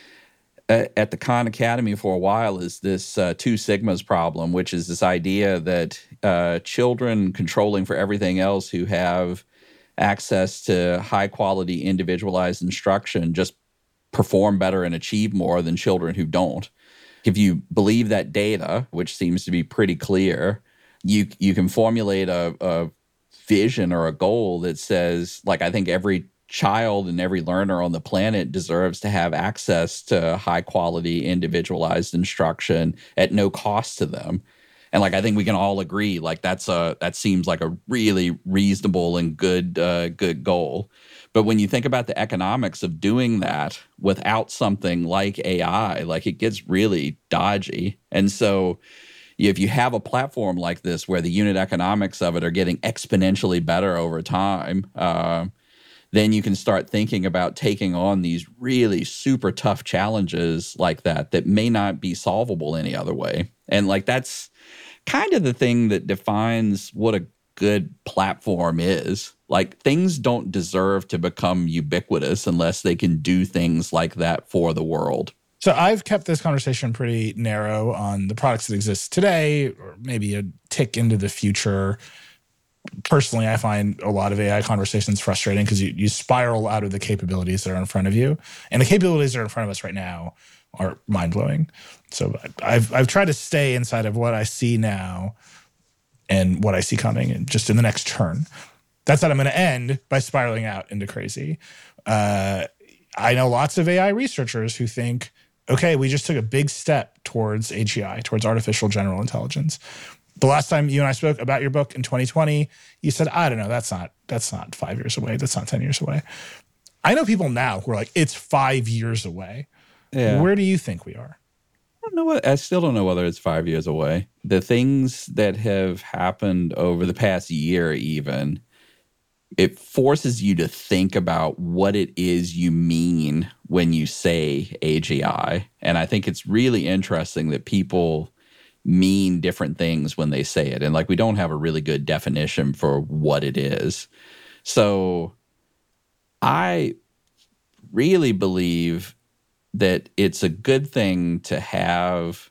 at the Khan Academy for a while is this two sigmas problem, which is this idea that children controlling for everything else who have access to high quality individualized instruction just perform better and achieve more than children who don't. If you believe that data, which seems to be pretty clear, you can formulate a vision or a goal that says, like, I think every child and every learner on the planet deserves to have access to high quality individualized instruction at no cost to them. And like, I think we can all agree, like that seems like a really reasonable and good goal. But when you think about the economics of doing that without something like AI, like it gets really dodgy. And so if you have a platform like this where the unit economics of it are getting exponentially better over time, then you can start thinking about taking on these really super tough challenges like that may not be solvable any other way. And like, that's kind of the thing that defines what a good platform is. Like, things don't deserve to become ubiquitous unless they can do things like that for the world. So I've kept this conversation pretty narrow on the products that exist today, or maybe a tick into the future. Personally, I find a lot of AI conversations frustrating because you spiral out of the capabilities that are in front of you. And the capabilities that are in front of us right now are mind-blowing. So I've tried to stay inside of what I see now. and what I see coming and just in the next turn. That's that I'm going to end by spiraling out into crazy. I know lots of AI researchers who think, okay, we just took a big step towards AGI, towards artificial general intelligence. The last time you and I spoke about your book in 2020, you said, I don't know, that's not 5 years away. That's not 10 years away. I know people now who are like, it's 5 years away. Yeah. Where do you think we are? I still don't know whether it's 5 years away. The things that have happened over the past year even, it forces you to think about what it is you mean when you say AGI. And I think it's really interesting that people mean different things when they say it. And like, we don't have a really good definition for what it is. So I really believe that it's a good thing to have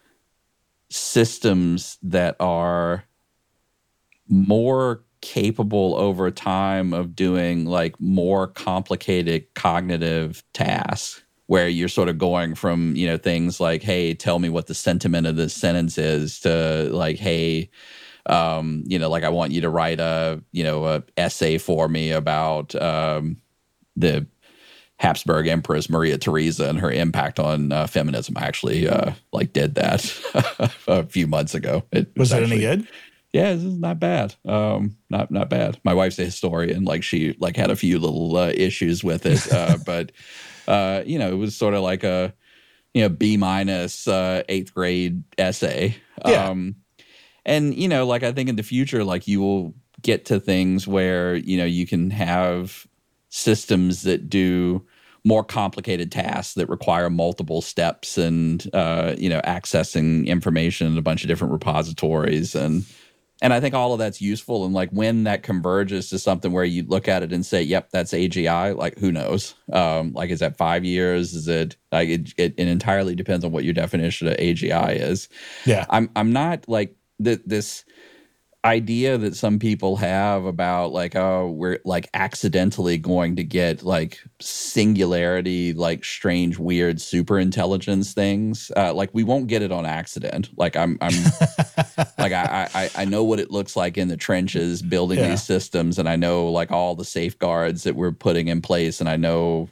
systems that are more capable over time of doing like more complicated cognitive tasks, where you're sort of going from, things like, hey, tell me what the sentiment of this sentence is, to like, hey, like I want you to write a essay for me about the Habsburg Empress Maria Theresa and her impact on feminism. I actually did that a few months ago. Was it any good? Yeah, it's not bad. Not bad. My wife's a historian. Like, she had a few little issues with it, but it was sort of like a B- 8th grade essay. Yeah. And I think in the future, like, you will get to things where you can have systems that do more complicated tasks that require multiple steps and accessing information in a bunch of different repositories. And I think all of that's useful. And like, when that converges to something where you look at it and say, yep, that's AGI, like, who knows? Is that 5 years? Is it like, it entirely depends on what your definition of AGI is. Yeah. I'm not like this idea that some people have about like, oh, we're like accidentally going to get like singularity, like strange, weird, super intelligence things. Like, we won't get it on accident. Like, I'm like, I know what it looks like in the trenches building these systems, and I know like all the safeguards that we're putting in place, and I know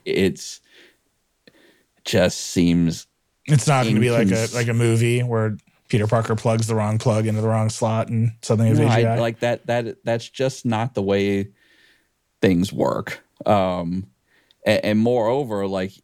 just seems it's not going to be like a movie where Peter Parker plugs the wrong plug into the wrong slot and something is AGI. That's just not the way things work. And moreover, like,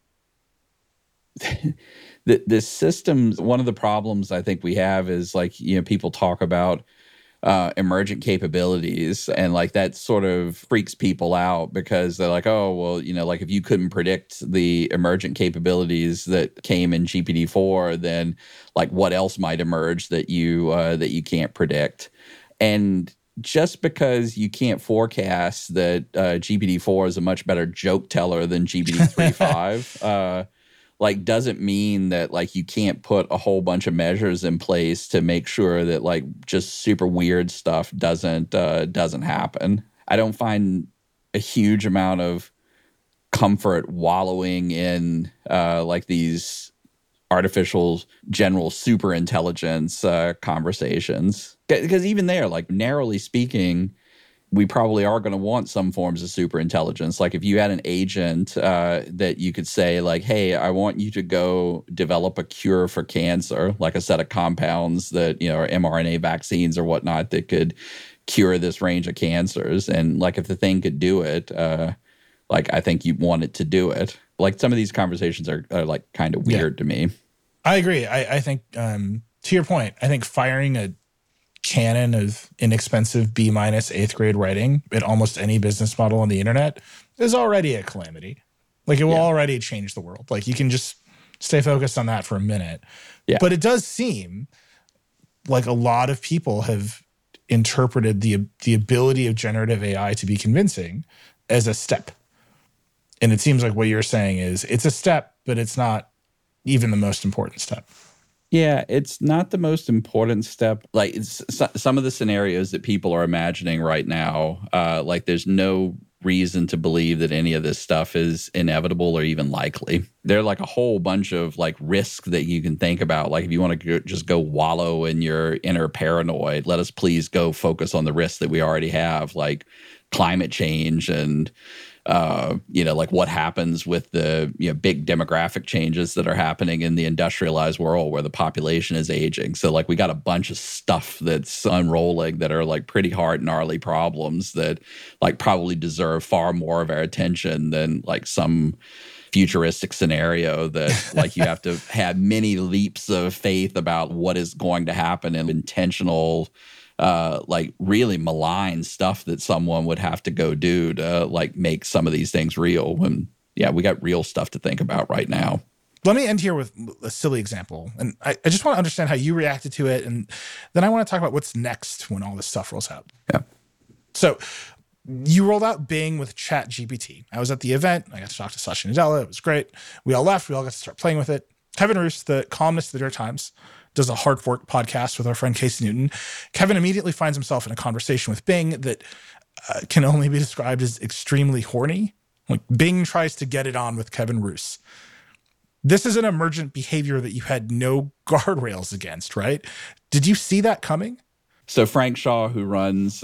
the systems, one of the problems I think we have is like, people talk about emergent capabilities, and like that sort of freaks people out, because they're like, oh, well, like, if you couldn't predict the emergent capabilities that came in GPT-4, then like, what else might emerge that you can't predict? And just because you can't forecast that GPT-4 is a much better joke teller than GPT-3.5, like, doesn't mean that like you can't put a whole bunch of measures in place to make sure that like just super weird stuff doesn't happen. I don't find a huge amount of comfort wallowing in like these artificial general super intelligence conversations, because even there, like, narrowly speaking, we probably are going to want some forms of super intelligence. Like, if you had an agent that you could say like, hey, I want you to go develop a cure for cancer, like a set of compounds that, or mRNA vaccines or whatnot that could cure this range of cancers. And like, if the thing could do it, like, I think you'd want it to do it. Like, some of these conversations are like kind of weird to me. I agree. I think to your point, I think firing a canon of inexpensive B- 8th grade writing in almost any business model on the internet is already a calamity. Like, it will already change the world. Like, you can just stay focused on that for a minute. Yeah. But it does seem like a lot of people have interpreted the ability of generative AI to be convincing as a step. And it seems like what you're saying is it's a step, but it's not even the most important step. Yeah, it's not the most important step. Like, it's some of the scenarios that people are imagining right now, like, there's no reason to believe that any of this stuff is inevitable or even likely. There are like a whole bunch of like risks that you can think about. Like if you want to just go wallow in your inner paranoid, let us please go focus on the risks that we already have, like climate change and like what happens with the big demographic changes that are happening in the industrialized world where the population is aging. So like we got a bunch of stuff that's unrolling that are like pretty hard, gnarly problems that like probably deserve far more of our attention than like some futuristic scenario that like you have to have many leaps of faith about what is going to happen and intentional like really malign stuff that someone would have to go do to like make some of these things real when, we got real stuff to think about right now. Let me end here with a silly example. And I just want to understand how you reacted to it. And then I want to talk about what's next when all this stuff rolls out. Yeah. So you rolled out Bing with ChatGPT. I was at the event. I got to talk to Satya Nadella. It was great. We all left. We all got to start playing with it. Kevin Roose, the columnist of the New York Times, does a Hard Fork podcast with our friend Casey Newton. Kevin immediately finds himself in a conversation with Bing that can only be described as extremely horny. Like Bing tries to get it on with Kevin Roose. This is an emergent behavior that you had no guardrails against, right? Did you see that coming? So Frank Shaw, who runs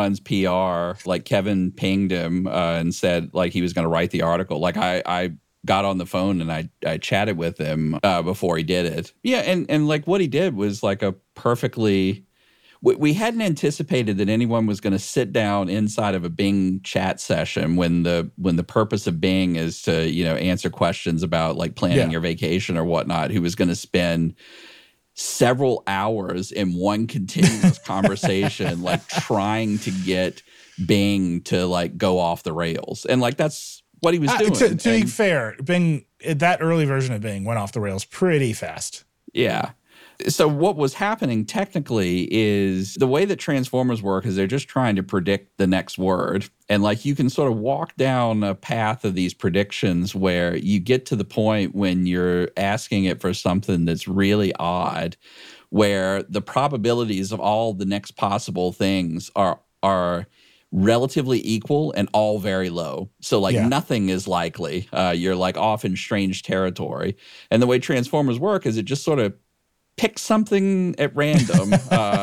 PR, like Kevin pinged him and said like he was going to write the article. Like I got on the phone and I chatted with him before he did it. Yeah, and like what he did was like a perfectly. We hadn't anticipated that anyone was going to sit down inside of a Bing chat session when the purpose of Bing is to answer questions about like planning your vacation or whatnot. Who was going to spend several hours in one continuous conversation, like trying to get Bing to like go off the rails, and like that's what he was doing. To be fair, Bing, that early version of Bing went off the rails pretty fast. Yeah. So what was happening technically is the way that transformers work is they're just trying to predict the next word. And like you can sort of walk down a path of these predictions where you get to the point when you're asking it for something that's really odd, where the probabilities of all the next possible things are relatively equal and all very low. So like nothing is likely. You're like off in strange territory. And the way transformers work is it just sort of picks something at random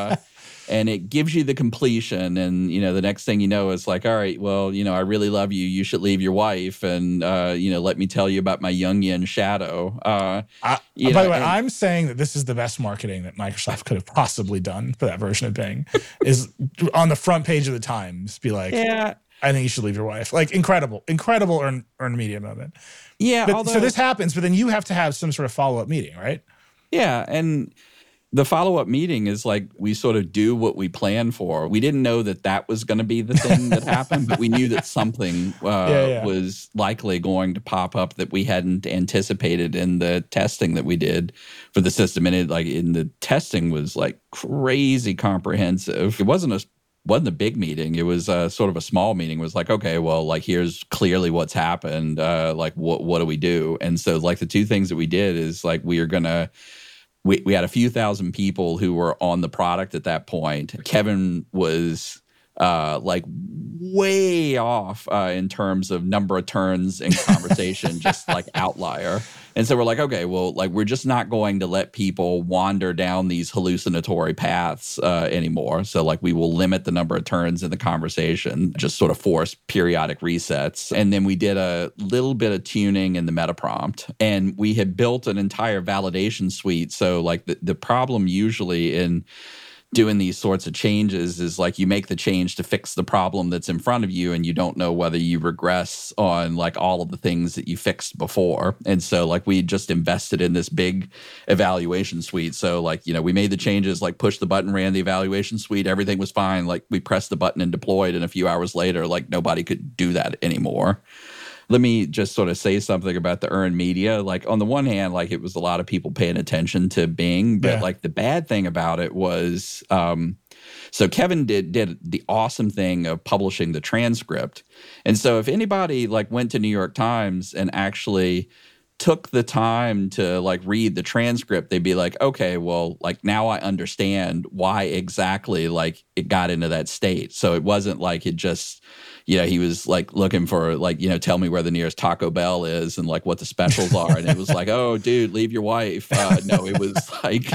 and it gives you the completion. And, the next thing you know, it's like, all right, well, I really love you. You should leave your wife. And, let me tell you about my Jungian shadow. By the way, I'm saying that this is the best marketing that Microsoft could have possibly done for that version of Bing is on the front page of the Times, be like, I think you should leave your wife. Like incredible earned media moment. Yeah. So this happens, but then you have to have some sort of follow-up meeting, right? Yeah, and the follow-up meeting is like we sort of do what we plan for. We didn't know that was going to be the thing that happened, but we knew that something was likely going to pop up that we hadn't anticipated in the testing that we did for the system. And the testing was like crazy comprehensive. It wasn't a big meeting. It was sort of a small meeting. It was like, okay, well, like here's clearly what's happened. Like what do we do? And so like the two things that we did is like we had a few thousand people who were on the product at that point. Kevin was like way off in terms of number of turns in conversation, just like outlier. And so we're like, okay, well, like we're just not going to let people wander down these hallucinatory paths anymore. So like we will limit the number of turns in the conversation, just sort of force periodic resets. And then we did a little bit of tuning in the meta prompt. And we had built an entire validation suite. So like the problem usually in doing these sorts of changes is like you make the change to fix the problem that's in front of you and you don't know whether you regress on like all of the things that you fixed before. And so like we just invested in this big evaluation suite. So like, we made the changes, like pushed the button, ran the evaluation suite, everything was fine. Like we pressed the button and deployed, and a few hours later, like nobody could do that anymore. Let me just sort of say something about the earned media. Like on the one hand, like it was a lot of people paying attention to Bing, but like the bad thing about it was, so Kevin did the awesome thing of publishing the transcript. And so if anybody like went to New York Times and actually took the time to like read the transcript, they'd be like, okay, well, like now I understand why exactly like it got into that state. So it wasn't like it just he was like looking for like, tell me where the nearest Taco Bell is and like what the specials are. And it was like, oh, dude, leave your wife. No, it was like,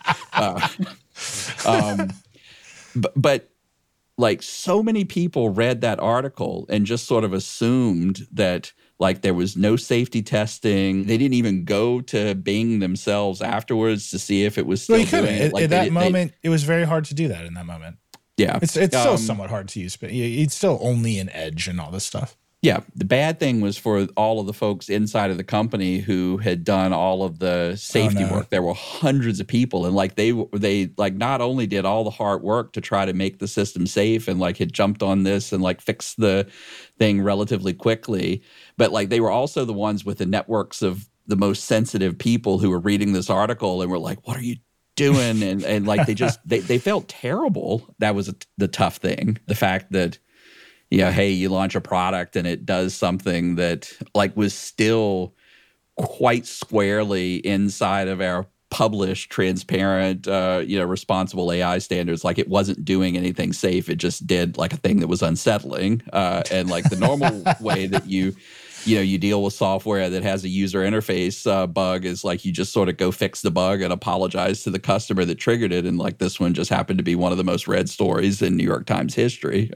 but like so many people read that article and just sort of assumed that like there was no safety testing. They didn't even go to Bing themselves afterwards to see if it was still doing it. Like at that moment, it was very hard to do that in that moment. Yeah. It's still somewhat hard to use, but it's still only an Edge and all this stuff. Yeah. The bad thing was for all of the folks inside of the company who had done all of the safety work. There were hundreds of people, and like they like not only did all the hard work to try to make the system safe and like had jumped on this and like fixed the thing relatively quickly, but like they were also the ones with the networks of the most sensitive people who were reading this article and were like, what are you doing? And like they felt terrible. That was the tough thing. The fact that, hey, you launch a product and it does something that like was still quite squarely inside of our published, transparent, responsible AI standards. Like it wasn't doing anything safe. It just did like a thing that was unsettling. And like the normal way that you deal with software that has a user interface bug is like you just sort of go fix the bug and apologize to the customer that triggered it. And like this one just happened to be one of the most read stories in New York Times history.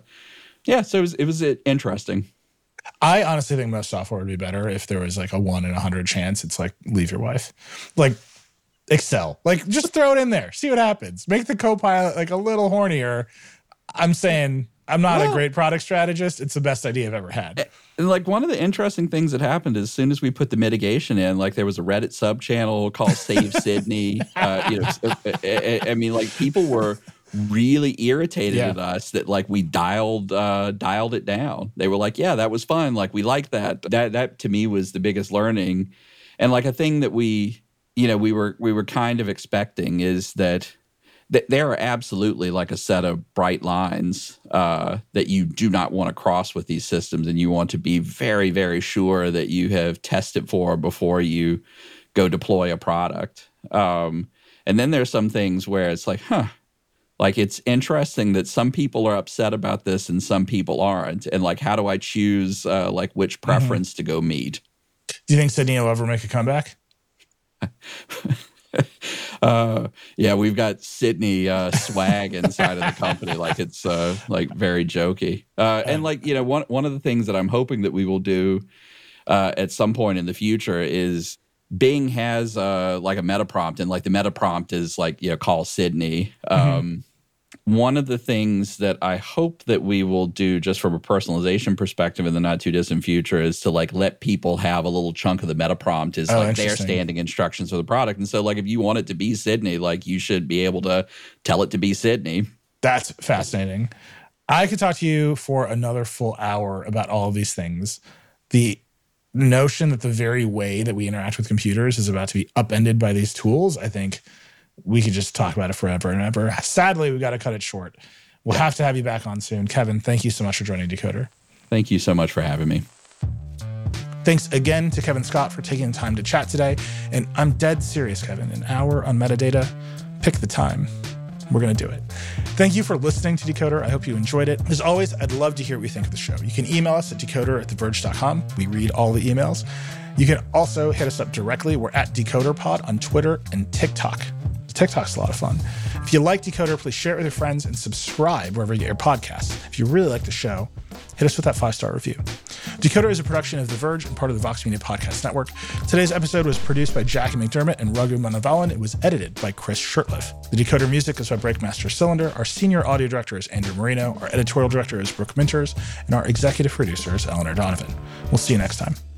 So it was interesting. I honestly think most software would be better if there was like a 1 in 100 chance. It's like leave your wife, like Excel, like just throw it in there, see what happens. Make the Copilot like a little hornier. I'm saying I'm not a great product strategist. It's the best idea I've ever had. And like one of the interesting things that happened as soon as we put the mitigation in, like there was a Reddit sub channel called Save Sydney. I mean, like people were really irritated at us that like we dialed it down. They were like, yeah, that was fun. Like we liked that. That to me was the biggest learning. And like a thing that we were kind of expecting is that there are absolutely like a set of bright lines that you do not want to cross with these systems, and you want to be very, very sure that you have tested for before you go deploy a product. And then there's some things where it's like, like it's interesting that some people are upset about this and some people aren't. And like, how do I choose like which preference to go meet? Do you think Sydney will ever make a comeback? Yeah, we've got Sydney swag inside of the company. Like it's like very jokey. And like, one of the things that I'm hoping that we will do at some point in the future is Bing has like a meta prompt, and like the meta prompt is like, call Sydney. One of the things that I hope that we will do just from a personalization perspective in the not too distant future is to like let people have a little chunk of the meta prompt is like their standing instructions for the product. And so like if you want it to be Sydney, like you should be able to tell it to be Sydney. That's fascinating. I could talk to you for another full hour about all of these things. The notion that the very way that we interact with computers is about to be upended by these tools, I think we could just talk about it forever and ever. Sadly, we've got to cut it short. We'll have to have you back on soon. Kevin, thank you so much for joining Decoder. Thank you so much for having me. Thanks again to Kevin Scott for taking the time to chat today. And I'm dead serious, Kevin. An hour on metadata. Pick the time. We're going to do it. Thank you for listening to Decoder. I hope you enjoyed it. As always, I'd love to hear what you think of the show. You can email us at decoder@theverge.com. We read all the emails. You can also hit us up directly. We're at DecoderPod on Twitter and TikTok. TikTok's a lot of fun. If you like Decoder, please share it with your friends and subscribe wherever you get your podcasts. If you really like the show, hit us with that 5-star review. Decoder is a production of The Verge and part of the Vox Media Podcast Network. Today's episode was produced by Jackie McDermott and Raghu Manavalan. It was edited by Chris Shurtleff. The Decoder music is by Breakmaster Cylinder. Our senior audio director is Andrew Marino. Our editorial director is Brooke Minters. And our executive producer is Eleanor Donovan. We'll see you next time.